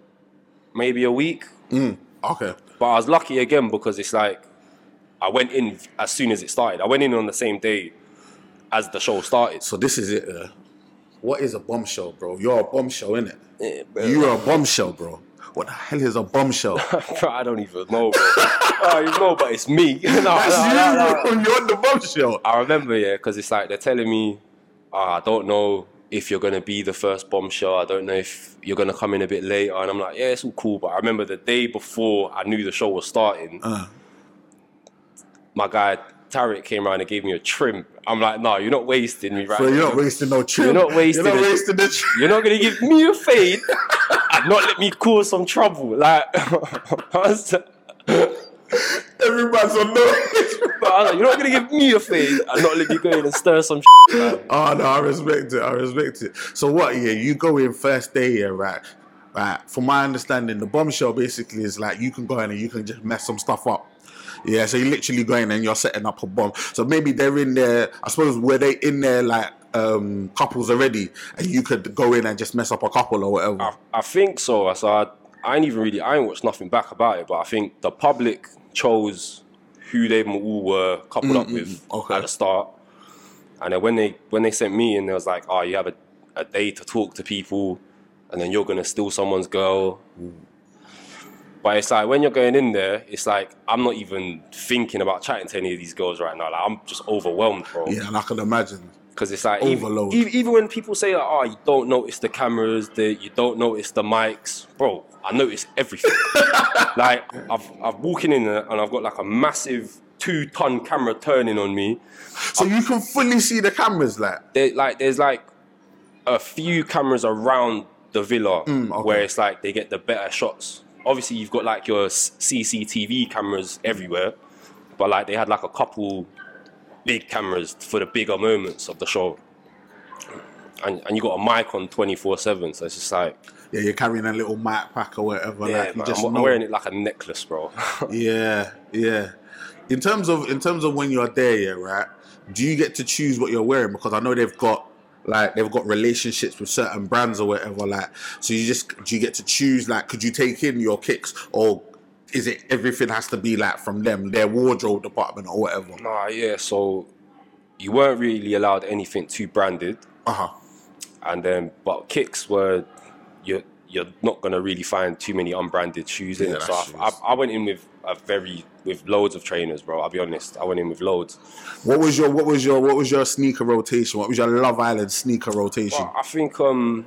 maybe a week. Mm, okay. But I was lucky again because it's like I went in as soon as it started. I went in on the same day as the show started. So this is it. Uh, what is a bombshell, bro? You're a bombshell, innit? Yeah, bro. You're a bombshell, bro. What the hell is a bombshell? Bro, I don't even know, bro. Oh, you know, but it's me. no, no, That's no, you, no. bro. You're the bombshell. I remember, yeah, because it's like they're telling me, oh, I don't know if you're going to be the first bombshell. I don't know if you're going to come in a bit later. And I'm like, yeah, it's all cool. But I remember the day before I knew the show was starting, Uh. my guy Tarek came around and gave me a trim. I'm like, no, you're not wasting me right Bro, you're now. not wasting no trim. You're not wasting You're not it. wasting the trim. You're not going to give me a fade and not let me cause some trouble. Like, I was- Hey, Everybody's on notice. But I was like, you're not gonna give me a fade and not let me go in and stir some shit, man. Oh no, I respect it. I respect it. So what? Yeah, you go in first day, yeah, right? Right. From my understanding, the bombshell basically is like you can go in and you can just mess some stuff up. Yeah. So you literally go in and you're setting up a bomb. So maybe they're in there. I suppose were they in there like um, couples already, and you could go in and just mess up a couple or whatever. I, I think so. So I, I ain't even really. I ain't watched nothing back about it, but I think the public chose who they all were coupled mm, up with okay. at the start, and then when they when they sent me in, they was like, "Oh, you have a, a day to talk to people, and then you're gonna steal someone's girl." Mm. But it's like when you're going in there, it's like I'm not even thinking about chatting to any of these girls right now. Like I'm just overwhelmed, bro. Yeah, and I can imagine. Because it's like overload. Even, even when people say like, "Oh, you don't notice the cameras, the, you don't notice the mics," bro. I notice everything. Like I've I've walking in there and I've got like a massive two-ton camera turning on me. So I'm, you can fully see the cameras, like there, like there's like a few cameras around the villa mm, okay. where it's like they get the better shots. Obviously, you've got like your C C T V cameras everywhere, but like they had like a couple big cameras for the bigger moments of the show, and and you got a mic on twenty-four seven, so it's just like yeah, you're carrying a little mic pack or whatever. Yeah, like you man, just I'm, I'm wearing it like a necklace, bro. yeah, yeah. In terms of in terms of when you're there, yeah, right. Do you get to choose what you're wearing? Because I know they've got like they've got relationships with certain brands or whatever. Like, so you just do you get to choose? Like, could you take in your kicks, or is it everything has to be like from them, their wardrobe department or whatever? Nah, yeah. So you weren't really allowed anything too branded. Uh huh. And then, but kicks were you're you're not gonna really find too many unbranded shoes in Yeah, it. So I, I, I went in with a very with loads of trainers, bro. I'll be honest. I went in with loads. What was your what was your what was your sneaker rotation? What was your Love Island sneaker rotation? Well, I think um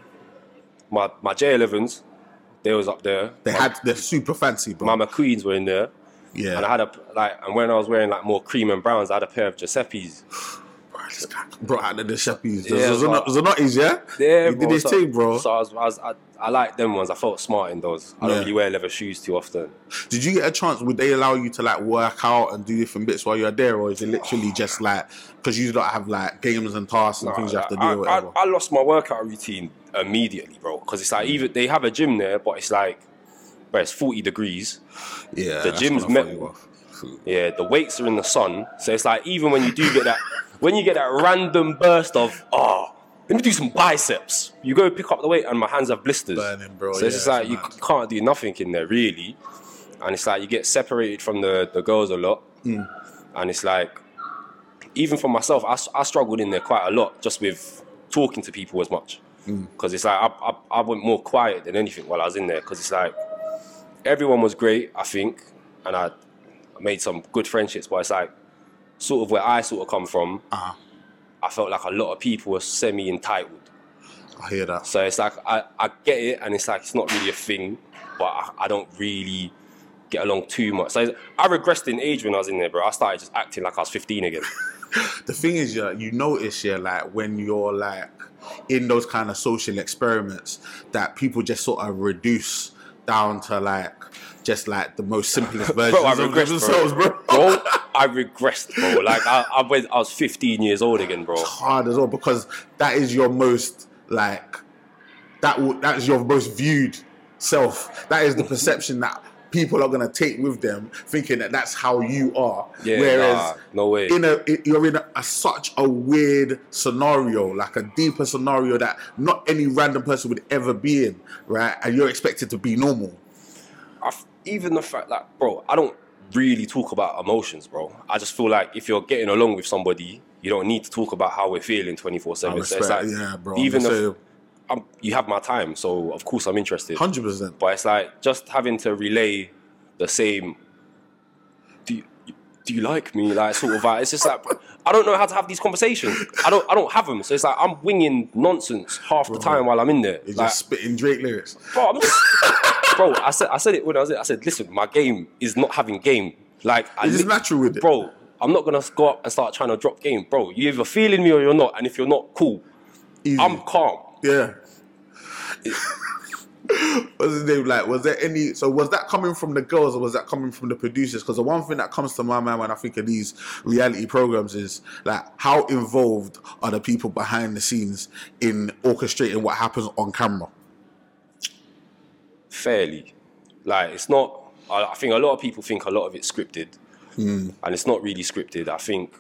my my J elevens, they was up there. They my, had they're super fancy, bro. My McQueens were in there. Yeah. And I had a like, and when I was wearing like more cream and browns, I had a pair of Giuseppe's. Bro, this guy brought out the Giuseppe's. Yeah, Zanotti's, yeah? Yeah, he bro, did his so, thing, bro. So I was, I was, I, I like them ones. I felt smart in those. I don't Yeah. really wear leather shoes too often. Did you get a chance? Would they allow you to like work out and do different bits while you're there, or is it literally just like because you don't have like games and tasks and Nah, things you have to do I, or whatever? I, I lost my workout routine immediately, bro. Because it's like even they have a gym there, but it's like, bro, it's forty degrees. Yeah, the that's gym's gonna throw met. you off. Yeah, the weights are in the sun, so it's like even when you do get that, when you get that random burst of oh, let me do some biceps, you go pick up the weight and my hands have blisters. Burning, bro. So it's Yeah, just like it's you mad. c- can't do nothing in there really, and it's like you get separated from the, the girls a lot, Mm. and it's like even for myself, I, s- I struggled in there quite a lot just with talking to people as much because it's like I, I I went more quiet than anything while I was in there because it's like everyone was great, I think, and I. made some good friendships, but it's like sort of where I sort of come from. Uh-huh. I felt like a lot of people were semi-entitled. I hear that. So it's like I, I get it, and it's like it's not really a thing, but I, I don't really get along too much. So I regressed in age when I was in there, bro. I started just acting like I was fifteen again. The thing is, yeah, you notice, yeah, like when you're like in those kind of social experiments, that people just sort of reduce down to like just like the most simplest versions Bro, I of regressed, themselves, bro. bro. I regressed, bro. Like I, I went, I was fifteen years old again, bro. It's hard as well because that is your most like that. w- That is your most viewed self. That is the perception that people are gonna take with them, thinking that that's how you are. Yeah, Whereas nah, no way. in a it- you're in a, a such a weird scenario, like a deeper scenario that not any random person would ever be in, right? And you're expected to be normal. I f even the fact that, bro, I don't really talk about emotions, bro. I just feel like if you're getting along with somebody, you don't need to talk about how we're feeling twenty-four seven. So it's like, respect, yeah, bro. even I'm if I'm, you have my time, so of course I'm interested. Hundred percent. But it's like just having to relay the same. Do you, do you like me? Like sort of like it's just like I don't know how to have these conversations. I don't I don't have them. So it's like I'm winging nonsense half the time while I'm in there. You're Like, just spitting Drake lyrics. Bro, I'm just, bro, I said I said it when I was there. I said, listen, my game is not having game. Like, I You're just lit- natural with it. bro. I'm not gonna go up and start trying to drop game, bro. You either feeling me or you're not, and if you're not, cool. Easy. I'm calm. Yeah. What's his name? Like, was there any? So was that coming from the girls or was that coming from the producers? Because the one thing that comes to my mind when I think of these reality programs is like, how involved are the people behind the scenes in orchestrating what happens on camera? Fairly, like it's not. I, I think a lot of people think a lot of it's scripted, Mm. and it's not really scripted. I think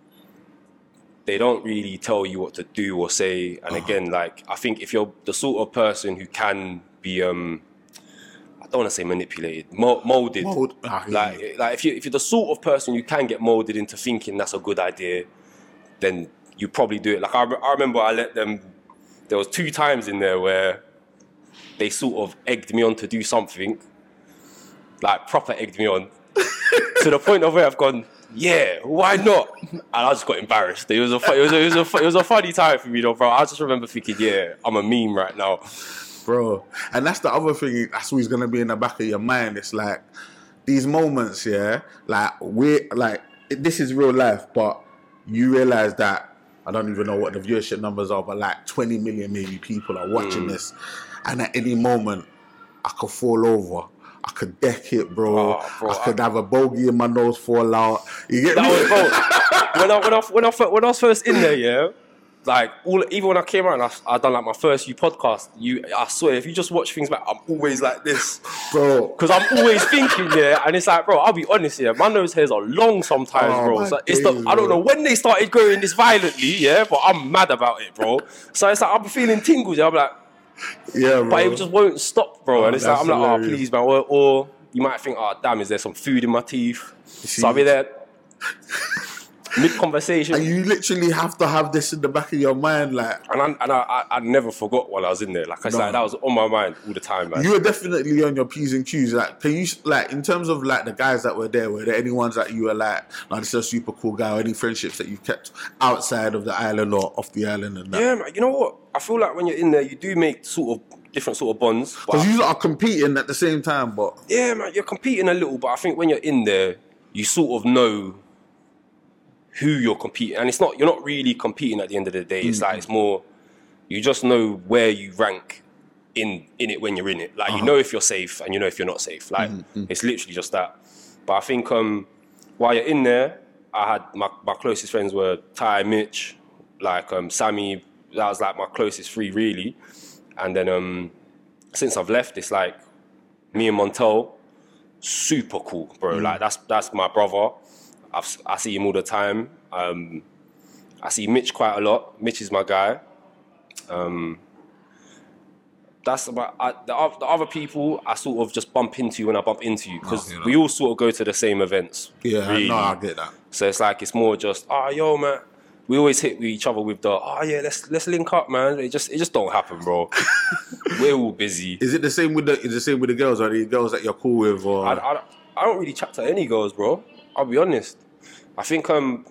they don't really tell you what to do or say. And again, like I think if you're the sort of person who can be, um, I don't want to say manipulated, mo- molded. Mold- ah, yeah. Like, like if you if you're the sort of person who can get molded into thinking that's a good idea, then you probably do it. Like I, I remember, I let them. There was two times in there where they sort of egged me on to do something, like proper egged me on, to the point of where I've gone, yeah, why not? And I just got embarrassed. It was a, fu- it was a, it was a, fu- it was a funny time for me, though, bro. I just remember thinking, yeah, I'm a meme right now. Bro, and that's the other thing, that's always going to be in the back of your mind. It's like these moments, yeah, like we're like, this is real life, but you realize that I don't even know what the viewership numbers are, but like twenty million maybe people are watching Mm. this. And at any moment I could fall over, I could deck it, bro. Oh, bro, I could I- have a bogey in my nose fall out. You get That me? was, bro, when I, when I, when I, fir- when I was first in there, yeah, like all, even when I came out and I, I done like my first few podcasts, you, I swear, if you just watch things back, I'm always like this. Bro. Because I'm always thinking, yeah, and it's like, bro, I'll be honest here, my nose hairs are long sometimes, Oh, bro. my So it's the, days, I don't bro. know when they started growing this violently, yeah, but I'm mad about it, bro. So it's like, I'm feeling tingles, yeah, I'm like, Yeah, bro. but it just won't stop, bro. Oh, and it's like, that's I'm like, oh, hilarious. please, man. Or, or you might think, oh, damn, is there some food in my teeth? So I'll be there, mid-conversation. And you literally have to have this in the back of your mind, like, And I, and I, I, I never forgot while I was in there. Like I said, No. that was on my mind all the time, man. you were definitely on your P's and Q's. Like, can you, like, in terms of, like, the guys that were there, were there any ones that you were like, no, this is a super cool guy, or any friendships that you've kept outside of the island or off the island and that? Yeah, man. You know what? I feel like when you're in there, you do make sort of different sort of bonds. But Because you lot are competing at the same time, but yeah, man, you're competing a little, but I think when you're in there, you sort of know who you're competing, and it's not you're not really competing at the end of the day. It's like it's more you just know where you rank in in it when you're in it. Like you know if you're safe and you know if you're not safe. Like it's literally just that. But I think um, while you're in there, I had my, my closest friends were Ty, Mitch, like um, Sammy. That was like my closest three really. And then um, since I've left, it's like me and Montel, super cool, bro. Like that's that's my brother. I've, I see him all the time. Um, I see Mitch quite a lot. Mitch is my guy. Um, that's about I, the, oth- the other people I sort of just bump into when I bump into you because Oh, you know. we all sort of go to the same events. yeah, really. no, I get that. So it's like it's more just oh yo man. We always hit with each other with the oh yeah let's let's link up man. It just it just don't happen, bro. We're all busy. Is it the same with the? Is it the same with the girls? Are the girls that you're cool with? Or I, I, I don't really chat to any girls, bro. I'll be honest. I think um,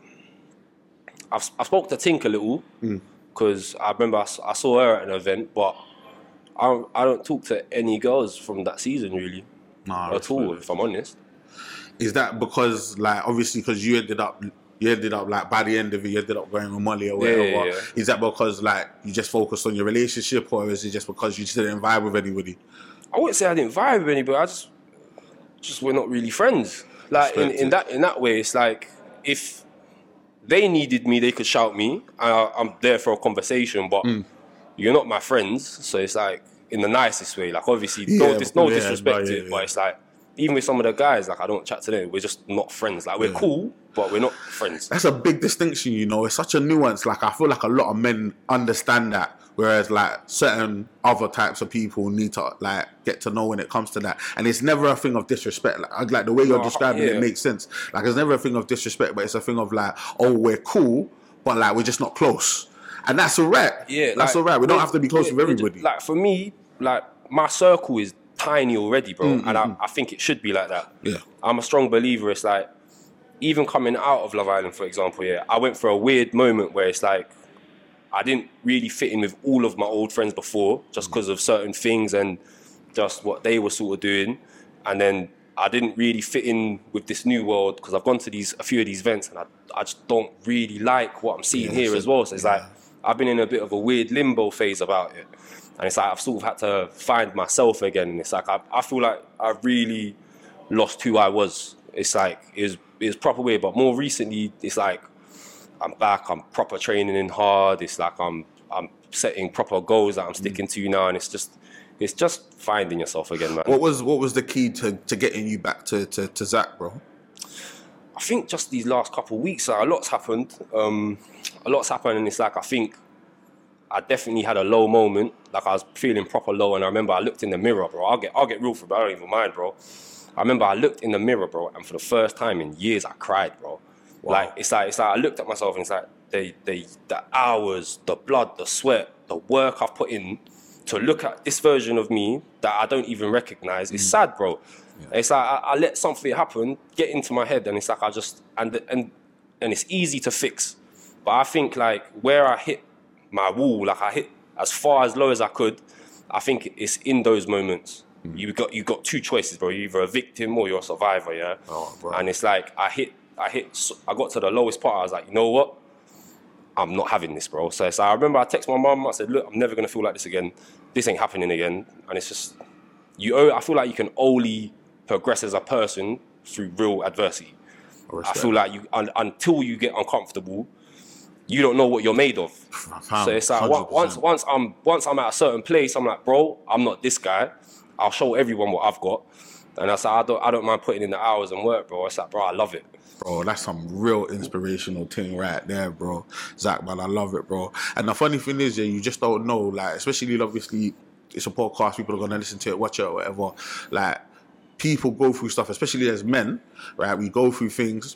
I've I spoke to Tink a little because I remember I, s- I saw her at an event, but I don't, I don't talk to any girls from that season really Nah, at all. If I'm honest, is that because, like, obviously, because you ended up, you ended up like by the end of it, you ended up going with Molly or Yeah, whatever. yeah, yeah. Is that because like you just focused on your relationship, or is it just because you just didn't vibe with anybody? I wouldn't say I didn't vibe with anybody. I just just we're not really friends. Like in, in that in that way, it's like if they needed me, they could shout me. I, I'm there for a conversation, but you're not my friends, so it's like in the nicest way. Like obviously, Yeah, no, dis- no yeah, disrespect no, to yeah, it, yeah. but it's like even with some of the guys, like I don't chat to them. We're just not friends. Like we're Yeah. cool, but we're not friends. That's a big distinction, you know. It's such a nuance. Like, I feel like a lot of men understand that, whereas like certain other types of people need to like get to know when it comes to that. And it's never a thing of disrespect. Like, I- like the way you're No, describing yeah. it makes sense. Like, it's never a thing of disrespect, but it's a thing of like, oh, we're cool, but like we're just not close. And that's all right. Yeah, that's like, all right. We don't we're- have to be close we're- with we're ju- everybody. Like for me, like my circle is tiny already, bro, and I, I think it should be like that. Yeah. I'm a strong believer. It's like even coming out of Love Island, for example, yeah, I went through a weird moment where it's like I didn't really fit in with all of my old friends before, just because of certain things and just what they were sort of doing, and then I didn't really fit in with this new world because I've gone to these a few of these events and I, I just don't really like what I'm seeing Yeah, here so- as well. So it's yeah. like I've been in a bit of a weird limbo phase about it. And it's like I've sort of had to find myself again. And it's like I, I feel like I really lost who I was. It's like it was, it was proper weird, but more recently, it's like I'm back. I'm proper training in hard. It's like I'm I'm setting proper goals that I'm sticking to now, and it's just it's just finding yourself again, man. What was what was the key to, to getting you back to, to, to Zach, bro? I think just these last couple of weeks, like, a lot's happened. Um, a lot's happened, and it's like I think I definitely had a low moment. Like I was feeling proper low, and I remember I looked in the mirror, bro. I'll get I'll get real for it, but I don't even mind, bro. I remember I looked in the mirror, bro, and for the first time in years, I cried, bro. Wow. Like it's like it's like I looked at myself, and it's like the the the hours, the blood, the sweat, the work I've put in to look at this version of me that I don't even recognize. It's mm. sad, bro. Yeah. It's like I, I let something happen, get into my head, and it's like I just and and and it's easy to fix. But I think like where I hit my wall, like I hit as far as low as I could, I think it's in those moments. Mm. You got you got two choices, bro. You're either a victim or you're a survivor, yeah. Oh, bro. And it's like I hit, I hit, I got to the lowest part. I was like, you know what? I'm not having this, bro. So, so I remember I texted my mum. I said, look, I'm never gonna feel like this again. This ain't happening again. And it's just you. Owe, I feel like you can only progress as a person through real adversity. I, I feel like you un, until you get uncomfortable, you don't know what you're made of. So it's like one hundred percent. once once I'm once I'm at a certain place, I'm like, bro, I'm not this guy. I'll show everyone what I've got. And I said, I don't I don't mind putting in the hours and work, bro. It's like, bro, I love it. Bro, that's some real inspirational thing right there, bro. Zach, man, I love it, bro. And the funny thing is, yeah, you just don't know, like, especially obviously it's a podcast, people are gonna listen to it, watch it, or whatever. Like, people go through stuff, especially as men, right? We go through things,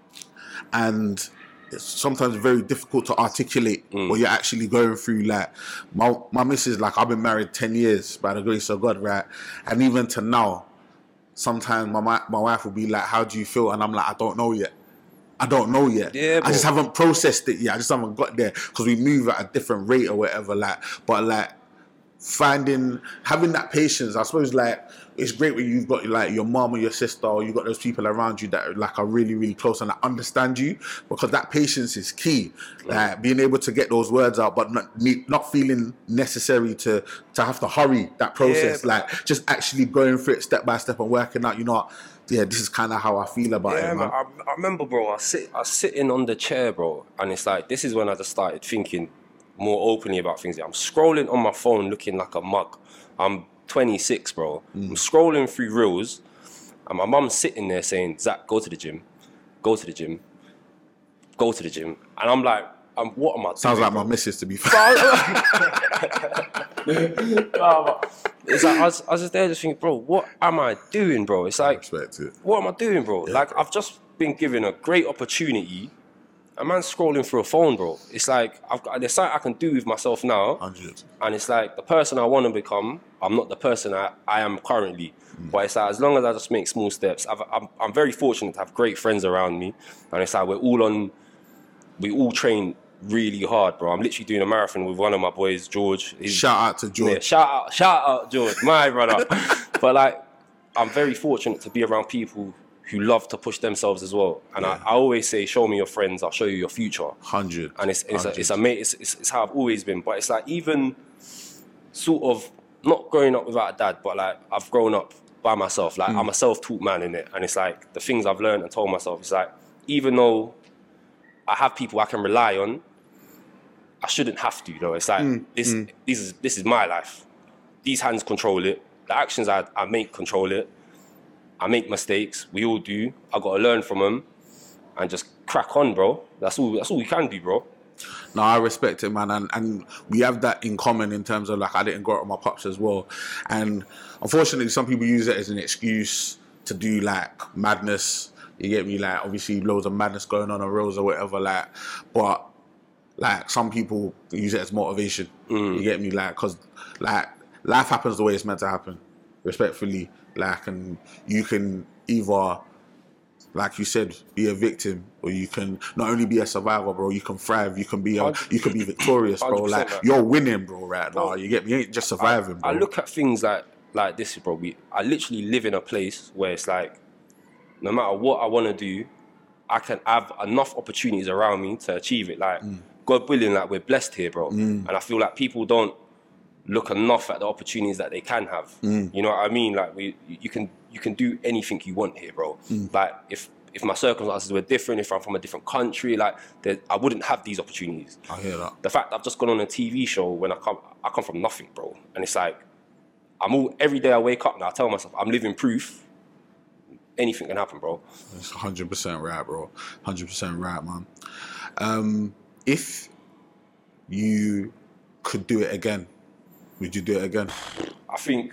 and it's sometimes very difficult to articulate mm. what you're actually going through. Like, my my missus, like, I've been married ten years by the grace of God, right? And even to now, sometimes my my wife will be like, how do you feel? And I'm like, I don't know yet. I don't know yet. Yeah, I just haven't processed it yet. I just haven't got there because we move at a different rate or whatever. Like, but like finding, having that patience, I suppose, like, it's great when you've got like your mom or your sister, or you've got those people around you that are, like, are really, really close and that understand you, because that patience is key. Like, being able to get those words out, but not not feeling necessary to to have to hurry that process. Yeah, like, just actually going through it step by step and working out, you know what, yeah, this is kind of how I feel about yeah, it, man. I, I remember, bro, I sit, I was sitting on the chair, bro, and it's like, this is when I just started thinking more openly about things. I'm scrolling on my phone looking like a mug. I'm twenty-six, bro. Mm. I'm scrolling through reels, and my mum's sitting there saying, Zach, go to the gym, go to the gym, go to the gym. And I'm like, I'm, what am I doing? Sounds like bro? my missus, to be fair. It's like, I was, I was just there just thinking, bro, what am I doing, bro? It's like, I respect it. What am I doing, bro? Yeah, like, bro. I've just been given a great opportunity. A man's scrolling through a phone, bro. It's like, I've got, there's something I can do with myself now. one hundred. And it's like, the person I want to become, I'm not the person I, I am currently. Mm. But it's like, as long as I just make small steps, I've, I'm, I'm very fortunate to have great friends around me. And it's like, we're all on, we all train really hard, bro. I'm literally doing a marathon with one of my boys, George. He's, shout out to George. Yeah, shout out, shout out, George, my brother. But like, I'm very fortunate to be around people who love to push themselves as well. And yeah. I, I always say, show me your friends, I'll show you your future. one hundred. And it's it's, a, it's, a, it's, it's, it's how I've always been. But it's like, even sort of not growing up without a dad, but like, I've grown up by myself. Like, mm. I'm a self-taught man in it. And it's like, the things I've learned and told myself, it's like, even though I have people I can rely on, I shouldn't have to, though. It's like, mm. this, mm. this is this is my life. These hands control it. The actions I, I make control it. I make mistakes. We all do. I got to learn from them and just crack on, bro. That's all. That's all we can do, bro. No, I respect it, man, and and we have that in common in terms of, like, I didn't grow up with my pops as well, and unfortunately, some people use it as an excuse to do, like, madness. You get me? Like, obviously, loads of madness going on on reels or whatever, like, but like, some people use it as motivation. Mm. You get me? Like, because like, life happens the way it's meant to happen, respectfully. Like, and you can either, like you said, be a victim, or you can not only be a survivor, bro. You can thrive. You can be a, you can be victorious, bro. Like, man. You're winning, bro. Right now, you get me. You ain't just surviving, I, bro. I look at things like like this, bro. We, I literally live in a place where it's like, no matter what I want to do, I can have enough opportunities around me to achieve it. Like, mm. God willing, like, we're blessed here, bro. Mm. And I feel like people don't look enough at the opportunities that they can have. Mm. You know what I mean? Like we, you can you can do anything you want here, bro. Mm. Like if if my circumstances were different, if I'm from a different country, like there- I wouldn't have these opportunities. I hear that. The fact I've just gone on a T V show when I come I come from nothing, bro, and it's like I'm all every day I wake up and I tell myself I'm living proof. Anything can happen, bro. That's one hundred percent right, bro. one hundred percent right, man. Um, if you could do it again, would you do it again? I think,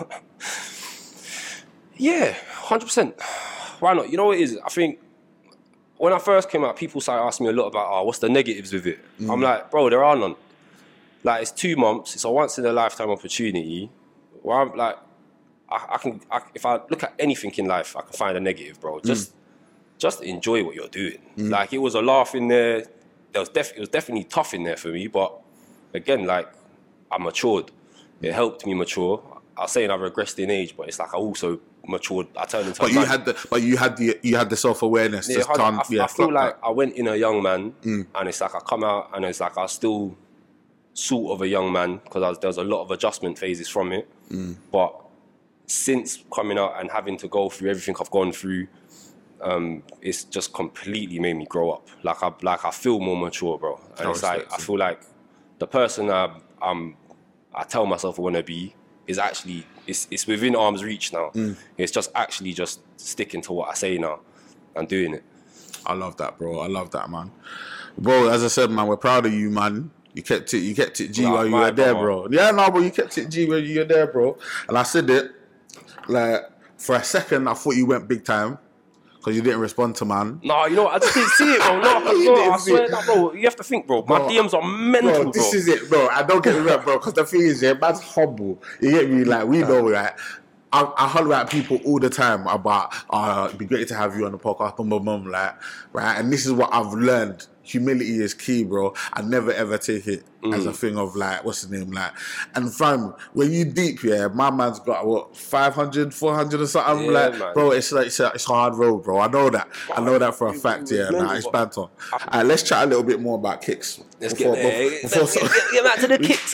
yeah, one hundred percent. Why not? You know what it is? I think when I first came out, people started asking me a lot about, oh, what's the negatives with it? Mm. I'm like, bro, there are none. Like, it's two months. It's a once-in-a-lifetime opportunity. Where I'm like, I, I can, I, if I look at anything in life, I can find a negative, bro. Just, mm. just enjoy what you're doing. Mm. Like, it was a laugh in there. There was def- it was definitely tough in there for me, but again, like, I matured. It helped me mature. I'll say I've regressed in age, but it's like I also matured. I turned into. But a you man. had the, but you had the, you had the self awareness. Yeah, to turn, I, yeah, I feel like that. I went in a young man, Mm. and it's like I come out, and it's like I still sort of a young man because there was a lot of adjustment phases from it. Mm. But since coming out and having to go through everything I've gone through, um, it's just completely made me grow up. Like I, like I feel more mature, bro. And I it's like respect I it. feel like the person I, I'm, I tell myself I want to be is actually it's it's within arm's reach now. Mm. It's just actually just sticking to what I say now and doing it. I love that, bro. I love that, man. Bro, as I said, man, we're proud of you, man. You kept it, you kept it G Nah, while you my were there, bro. bro. Yeah, no, bro, you kept it G while you were there, bro. And I said it, like, for a second, I thought you went big time because you didn't respond to man. No, you know what? I just didn't see it, bro. No, You no, didn't I see swear, it. that, bro. You have to think, bro. My Bro, D Ms are mental, Bro, bro. this is it, bro. I don't get me wrong, bro, because the thing is, yeah, man's humble. You get me? Like, we know, right? I, I holler at people all the time about, uh, it'd be great to have you on the podcast, boom, boom, boom, like, right? And this is what I've learned. Humility is key, bro. I never ever take it Mm. as a thing of like, what's the name, like, and fam, when you deep, yeah, my man's got what five hundred, four hundred or something, Yeah, like, man. bro. It's like it's a, it's a hard road, bro. I know that. I know that for a It- fact. it was Yeah, nah, mental, it's but- banter. Alright, let's chat a little bit more about kicks. Let's Before- get there. before- Let's before- get, get back to the kicks,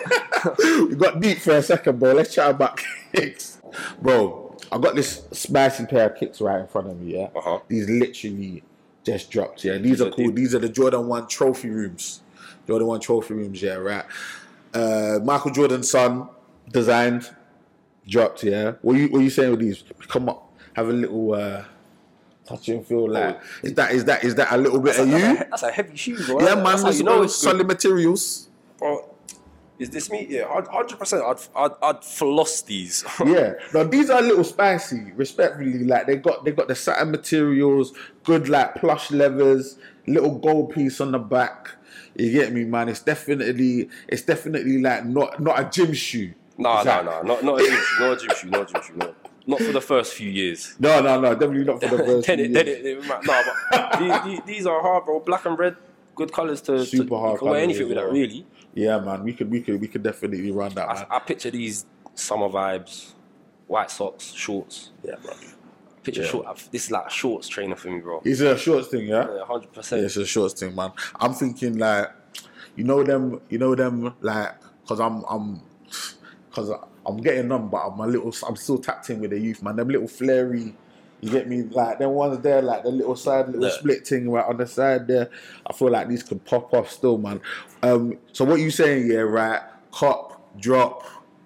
cuz. we got deep for a second, bro. Let's chat about kicks, bro. I got this spicy pair of kicks right in front of me. Yeah, Uh-huh. these literally just dropped. Yeah, these are are cool. deep. These are the Jordan One trophy rooms. Jordan One trophy rooms. Yeah, right. Uh, Michael Jordan's son designed, dropped. Yeah. What you what you saying with these? Come up, have a little uh, touch and feel. Like is that is that is that a little bit of you? That's a heavy shoe, bro. Yeah, That's man. how It's you know it's solid good. materials. Bro, is this me? Yeah, one hundred percent. I'd, I'd, I'd floss these. Yeah, now these are a little spicy, respectfully. Like they got they got the satin materials, good like plush leathers, little gold piece on the back. You get me, man? It's definitely it's definitely like not not a gym shoe. Nah, It's nah, like- nah. Not, not a gym shoe. Not a gym shoe. Not a gym shoe. No. Not for the first few years. No, no, no, definitely not for the first. then few it, then years. it, it might- nah, but these, these, these are hard, bro. Black and red, good colours to, to Super hard you can wear colours anything as with that, well. really. Yeah, man, we could we could we could definitely run that, man. I, I picture these summer vibes, white socks, shorts. Yeah, bro. Picture Yeah. short. I've- This is like a shorts trainer for me, bro. It's a shorts thing, yeah. Yeah, hundred Yeah, percent. it's a shorts thing, man. I'm thinking like, you know them, you know them like, cause I'm, I'm, cause I'm getting on, but I'm a little, I'm still tapped in with the youth, man. Them little flary, you get me? Like them ones there, like the little side, little Yeah. split thing right on the side there. I feel like these could pop off still, man. Um, so what you saying, yeah, right? Cop, drop,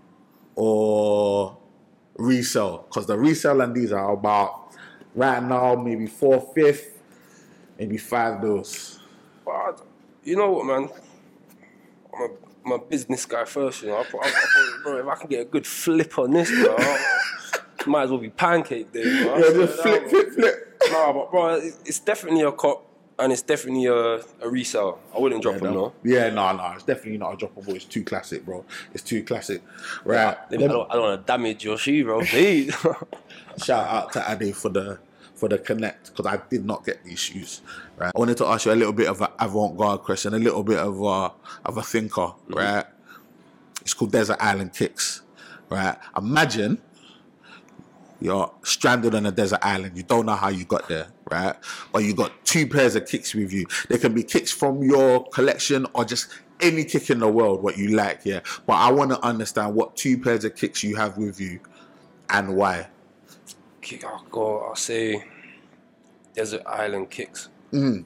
or resell? Cause the resell and these are about right now maybe four fifth, maybe five those. But you know what, man? I'm a, I'm a business guy first, you know. I, put, I, I put, bro, if I can get a good flip on this, bro, I might as well be pancake there, bro. I Yeah, swear just down, flip, bro. flip, flip. Nah, but bro, it- it's definitely a cop and it's definitely a, a resale. I wouldn't drop Yeah, them, no. no. Yeah, no, no, it's definitely not a droppable. It's too classic, bro. It's too classic. Right. I don't, I don't want to damage your shoe, bro. Please. Shout out to Ade for the for the connect because I did not get these shoes. Right. I wanted to ask you a little bit of an avant-garde question, a little bit of a of a thinker. Mm-hmm. Right. It's called Desert Island Kicks. Right. Imagine you're stranded on a desert island. You don't know how you got there, right? But you got two pairs of kicks with you. They can be kicks from your collection or just any kick in the world what you like, yeah. But I want to understand what two pairs of kicks you have with you and why. Kick, I'll go, I'll say Desert Island kicks. Mm.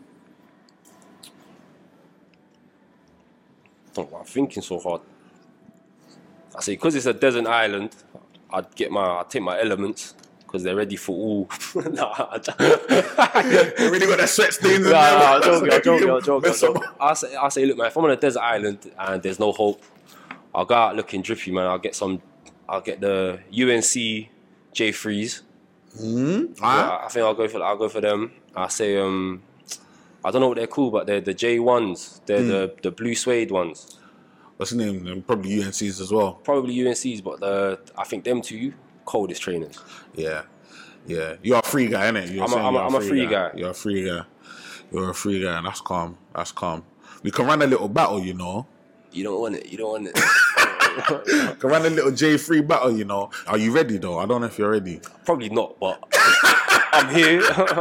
Oh, I'm thinking so hard. I say, because it's a desert island, I'd get my, I'd take my elements, because they're ready for all. Nah, I don't- You really got that sweat stains in Nah, there. nah, I'm joking, I'm joking, I'm Mess joking. I'm them joking. up. I'll say, I'll say, look, man, if I'm on a desert island and there's no hope, I'll go out looking drippy, man. I'll get some, I'll get the U N C J threes. Mm. Yeah, Ah. I think I'll go for, I'll go for them. I'll say, um, I don't know what they're called, but they're the J ones. They're Mm. the, the blue suede ones. What's the name? Um, Probably U N Cs as well. Probably U N Cs, but the, I think them two, coldest trainers. Yeah. Yeah. You're a free guy, innit? You're I'm a- saying I'm a- you're I'm a free guy. You're a free guy. You're a free guy, and that's calm. That's calm. We can run a little battle, you know. You don't want it, you don't want it. We can run a little J three battle, you know. Are you ready, though? I don't know if you're ready. Probably not, but I'm here.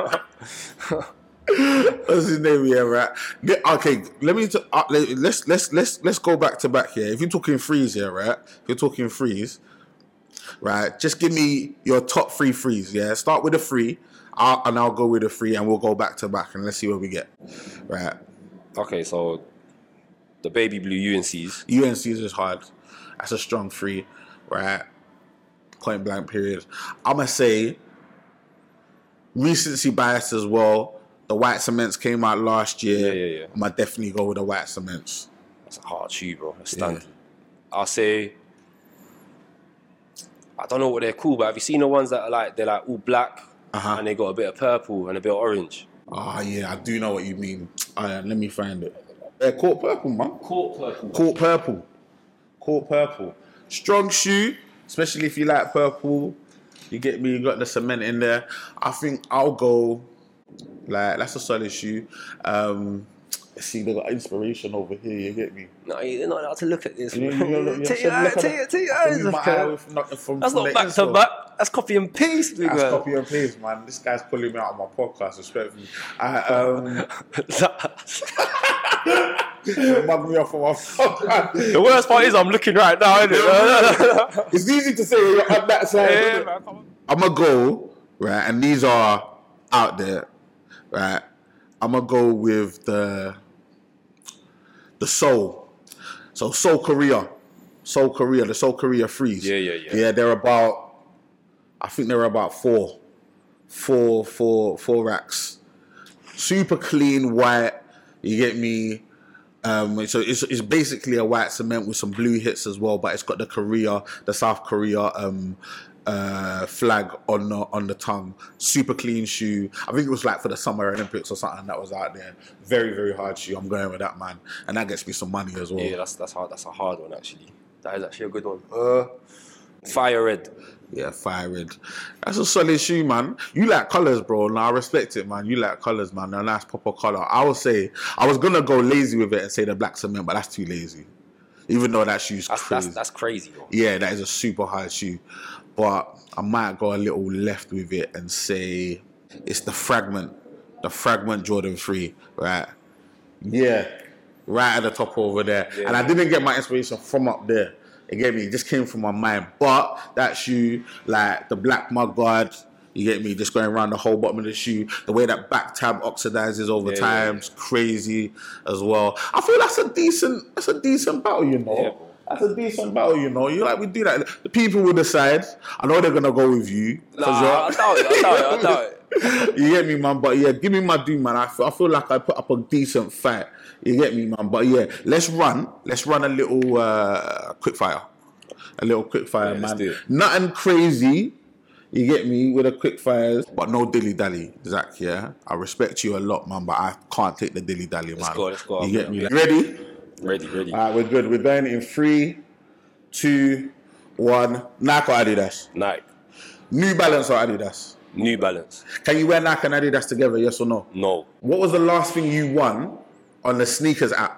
What's his name? Yeah, right. Yeah, okay, let me. T- uh, let- let's let's let's let's go back to back here. If you're talking freeze here, right? If you're talking freeze, right? Just give me your top three freeze. Yeah, start with a three, I'll, and I'll go with a three, and we'll go back to back, and let's see what we get. Right? Okay, so the baby blue U N Cs. U N C's is hard. That's a strong three, right? Point blank. Period. I'ma say recency bias as well. The white cements came out last year. Yeah, yeah, yeah. I'ma definitely go with the white cements. That's a hard shoe, bro. That's standard. I'll say, I don't know what they're called, but have you seen the ones that are like, they're like all black Uh-huh. and they got a bit of purple and a bit of orange? Ah, yeah, I do know what you mean. Uh, let me find it. Uh, court purple, man. Court purple. Court purple. Court purple. Strong shoe, especially if you like purple. You get me? You got the cement in there. I think I'll go. Like that's a solid shoe. Um, see, they got inspiration over here. You get me? No, you're not allowed to look at this. You know, you know, you Take know, your eye- look at take the- your- take your From eyes my off, eye Kev. from- not- from- That's from not the back to insole. back. That's copy and paste, big That's man. copy and paste, man. This guy's pulling me out of my podcast, respectfully. I, um, mug me off on my phone. The worst part is I'm looking right now, isn't it? It's easy to say when you're on that side. Yeah, isn't it? man, come on. I'm gonna go, right, and these are out there, right? I'm gonna go with the the Seoul. So Seoul Korea. Seoul Korea, the Seoul Korea Freeze. Yeah, yeah, yeah. Yeah, they're about I think they're about four. Four, four, four racks. Super clean white. You get me? Um, so it's, it's basically a white cement with some blue hits as well, but it's got the Korea, the South Korea um, uh, flag on the, on the tongue. Super clean shoe. I think it was like for the Summer Olympics or something that was out there. Very, very hard shoe. I'm going with that, man. And that gets me some money as well. Yeah, that's that's hard. That's a hard one, actually. That is actually a good one. Uh, Fire Red. Yeah, fire red. That's a solid shoe, man. You like colours, bro. Now I respect it, man. You like colours, man. A nice proper colour. I would say I was gonna go lazy with it and say the black cement, but that's too lazy. Even though that shoe's That's crazy. that's that's crazy, bro. Yeah, that is a super hard shoe. But I might go a little left with it and say it's the fragment. The fragment Jordan three, right? Yeah. Right at the top over there. Yeah. And I didn't get my inspiration from up there. It gave me, it just came from my mind. But that shoe, like the black mud guard, you get me, just going around the whole bottom of the shoe. The way that back tab oxidizes over Yeah, time yeah. is crazy as well. I feel that's a decent, that's a decent battle, you know. Yeah, bro. That's a decent battle, you know. You like we do that. The people will decide. I know they're gonna go with you. 'cause Nah, you're- I doubt it. I doubt it. I doubt it. You get me, man. But yeah, give me my due, man. I feel, I feel like I put up a decent fight. You get me, man. But yeah, let's run. Let's run a little uh, quick fire. A little quick fire, Yeah, let's man. do it. Nothing crazy. You get me with the quick fires, but no dilly dally, Zach. Yeah, I respect you a lot, man. But I can't take the dilly dally, man. go, let's go. You get Okay, me? okay. Ready? Ready, ready. All right, we're good. We're going in three, two, one. Nike or Adidas? Nike. New Balance or Adidas? New Balance. Can you wear Nike and Adidas together? Yes or no? No. What was the last thing you won on the sneakers app?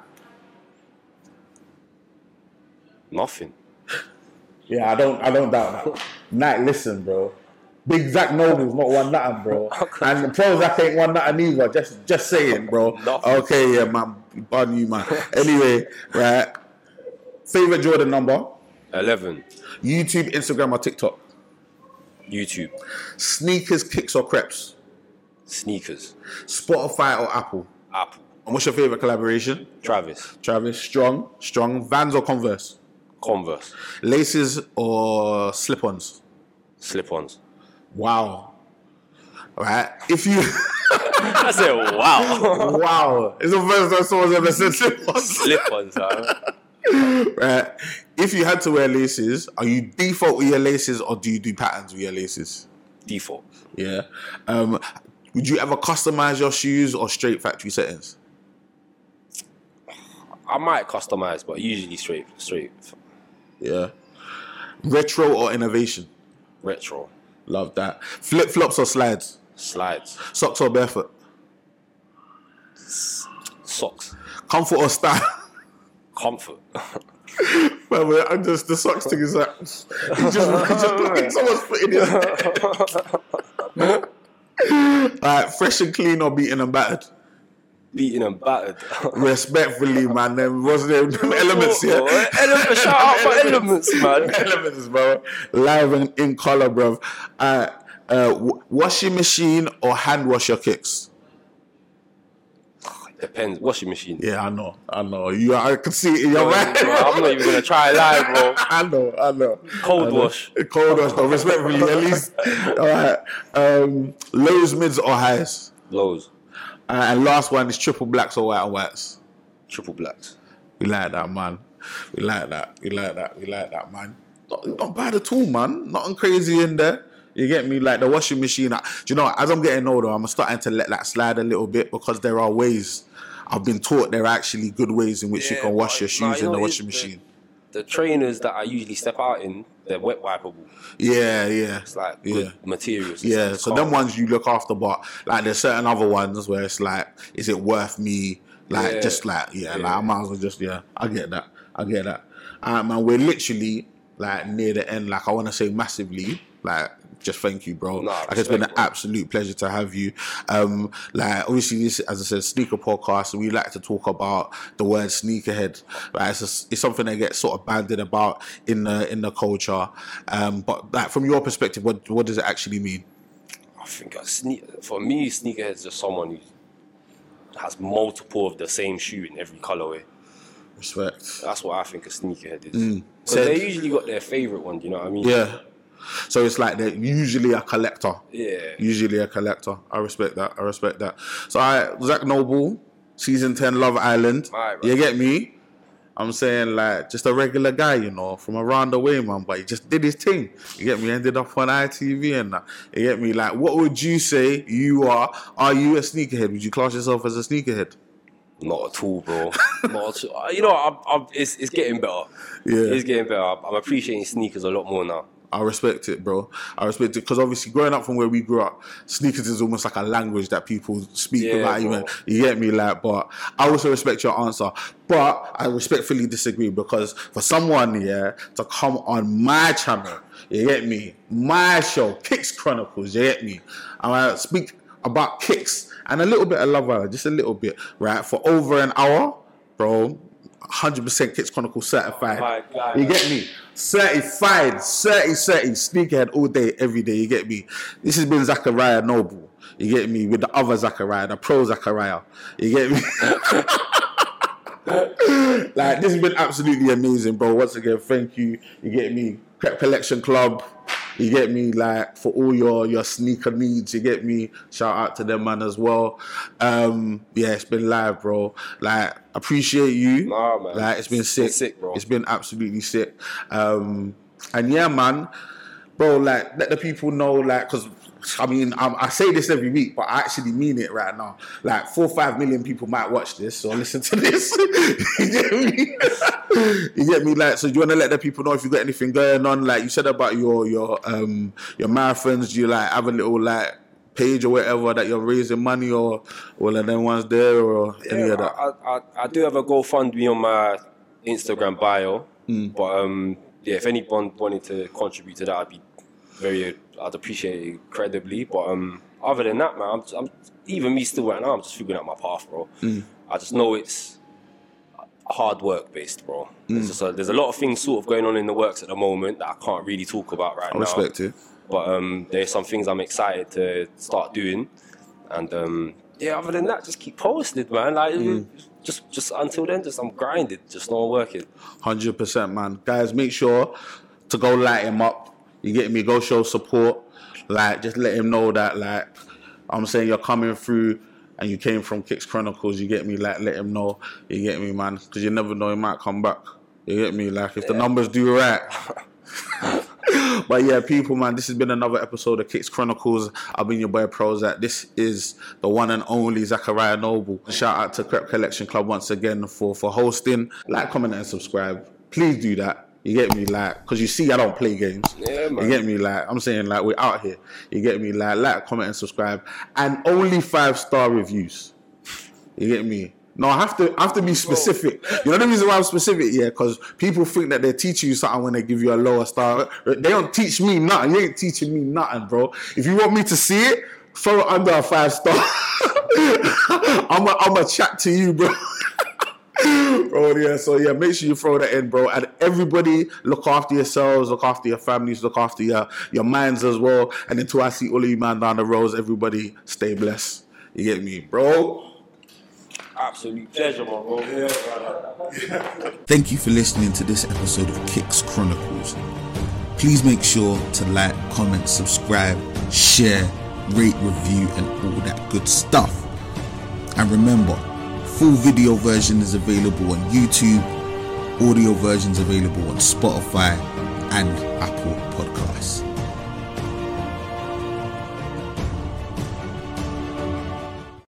Nothing. Yeah, I don't, I don't doubt that. Nike, listen, bro. Big Zach Noble's not won nothing, bro. And Pro Zach ain't won nothing either. Just, just saying, bro. Nothing. Okay, yeah, man. Pardon you, man. Anyway, right. Favorite Jordan number? eleven. YouTube, Instagram, or TikTok? YouTube. Sneakers, kicks, or crepes? Sneakers. Spotify or Apple? Apple. And what's your favorite collaboration? Travis. Travis, Strong, Strong, Vans or Converse? Converse. Laces or slip-ons? Slip-ons. Wow. All right. If you... I said, wow. Wow. It's the first time someone's ever said slip-ons. Slip-ons, man. Right. If you had to wear laces, are you default with your laces or do you do patterns with your laces? Default. Yeah. Um, would you ever customize your shoes or straight factory settings? I might customize, but usually straight, straight. Yeah. Retro or innovation? Retro. Love that. Flip flops or slides? Slides. Socks or barefoot? Socks. Comfort or style? Comfort. Man, man, I'm just the socks thing is like he's just, he's just looking someone's foot in his Alright, fresh and clean or beaten and battered? Beaten and battered. Respectfully, man. Them was there them elements, yeah. Oh, elements, shout out for elements, man. Elements, bro. Live and in color, bro. Uh, uh, w- washing machine or hand wash your kicks? Depends. Washing machine. Yeah, I know, I know. You, I can see it in your Bro, mind. bro, I'm not even gonna try live, bro. I know, I know. Cold I know. wash. Cold wash, though. Respectfully, at least. All right. Um, lows, mids, or highs? Lows. Uh, and last one is triple blacks or white and whites. Triple blacks. We like that, man. We like that. We like that. We like that, man. Not, not bad at all, man. Nothing crazy in there. You get me? Like the washing machine. I, do you know, as I'm getting older, I'm starting to let that slide a little bit because there are ways. I've been taught there are actually good ways in which Yeah, you can wash your but, nah, shoes you in know the what washing it is? machine. The, the trainers that I usually step out in, they're wet wipeable. Yeah, yeah. It's like yeah. good materials. and Yeah, stuff. so Can't- them ones you look after, but like there's certain other ones where it's like, is it worth me? Like Yeah. just like yeah, Yeah. like I might as well just yeah. I get that. I get that. Alright, man, we're literally like near the end. Like I want to say massively, like just thank you, bro. Nah, like it's been an respect, bro. absolute pleasure to have you. Um, like obviously this, as I said, sneaker podcast. We like to talk about the word sneakerhead. Like it's, just, it's something that gets sort of banded about in the in the culture. Um, but like from your perspective, what what does it actually mean? I think a sneak, for me, sneakerhead is just someone who has multiple of the same shoe in every colorway. Respect. That's what I think a sneakerhead is. Mm. So Said- they usually got their favorite one. You know what I mean? Yeah. So it's like they're usually a collector. Yeah. Usually a collector. I respect that. I respect that. So I Zach Noble, season ten Love Island. Alright, bro. You get me? I'm saying like just a regular guy, you know, from around the way, man. But he just did his thing. You get me? Ended up on I T V and that. You get me? Like, what would you say you are? Are you a sneakerhead? Would you class yourself as a sneakerhead? Not at all, bro. Not at all. You know, I'm, I'm, it's, it's getting better. Yeah. It's getting better. I'm appreciating sneakers a lot more now. I respect it, bro. I respect it because obviously growing up from where we grew up, sneakers is almost like a language that people speak Yeah, without bro. even. You get me, like. But I also respect your answer. But I respectfully disagree because for someone, yeah, to come on my channel, you get me, my show, Kicks Chronicles, you get me, and I speak about kicks and a little bit of Love Island, just a little bit, right, for over an hour, bro. one hundred percent Kicks Chronicles certified. My God. You get me? Certified, certi, certi, sneakerhead all day, every day. You get me? This has been Zachariah Noble. You get me? With the other Zachariah, the pro Zachariah. You get me? Like, this has been absolutely amazing, bro. Once again, thank you. You get me? Crep Collection Club. You get me? Like, for all your, your sneaker needs, you get me? Shout out to them, man, as well. Um, yeah, it's been live, bro. Like, appreciate you. Nah, man. Like, it's been It's sick. been sick, bro. It's been absolutely sick. Um, and yeah, man, bro, like, let the people know, like, because, I mean, I, I say this every week, but I actually mean it right now. Like, four or five million people might watch this or listen to this. You get me? You get me? Like, so do you want to let the people know if you got anything going on? Like, you said about your your um your marathons, do you like have a little like page or whatever that you're raising money or all of them ones there or any Yeah, of that? I, I, I do have a GoFundMe on my Instagram bio, Mm. but um, yeah, if anyone wanted to contribute to that, I'd be very, I'd appreciate it incredibly. But um, other than that, man, I'm, I'm even me still right now. I'm just figuring out my path, bro. Mm. I just know it's hard work based, bro. Mm. There's just a, there's a lot of things sort of going on in the works at the moment that I can't really talk about right I now. respect it. But um, there's some things I'm excited to start doing, and um, yeah. Other than that, just keep posted, man. Like Mm. just, just until then, just I'm grinding, just not working. Hundred percent, man. Guys, make sure to go light him up. You get me? Go show support. Like, just let him know that, like, I'm saying you're coming through and you came from Kicks Chronicles. You get me? Like, let him know. You get me, man? Because you never know, he might come back. You get me? Like, if yeah. the numbers do right. But yeah, people, man, this has been another episode of Kicks Chronicles. I've been your boy Prozac. This is the one and only Zachariah Noble. Shout out to Crep Collection Club once again for, for hosting. Like, comment, and subscribe. Please do that. You get me? Like, because you see I don't play games. Yeah, man. You get me? Like, I'm saying, like, we're out here. You get me? Like, like, comment, and subscribe. And only five-star reviews. You get me? No, I have to I have to be specific. You know the reason why I'm specific? Yeah, because people think that they're teaching you something when they give you a lower star. They don't teach me nothing. You ain't teaching me nothing, bro. If you want me to see it, throw it under a five star. I'm a, I'm a chat to you, bro. Bro, yeah, so yeah, make sure you throw that in, bro. And everybody, look after yourselves, look after your families, look after your, your minds as well. And until I see all of you, man, down the roads, everybody stay blessed. You get me, bro? Absolute pleasure, my bro. Yeah. Thank you for listening to this episode of Kicks Chronicles. Please make sure to like, comment, subscribe, share, rate, review, and all that good stuff. And remember, full video version is available on YouTube, audio versions available on Spotify and Apple Podcasts.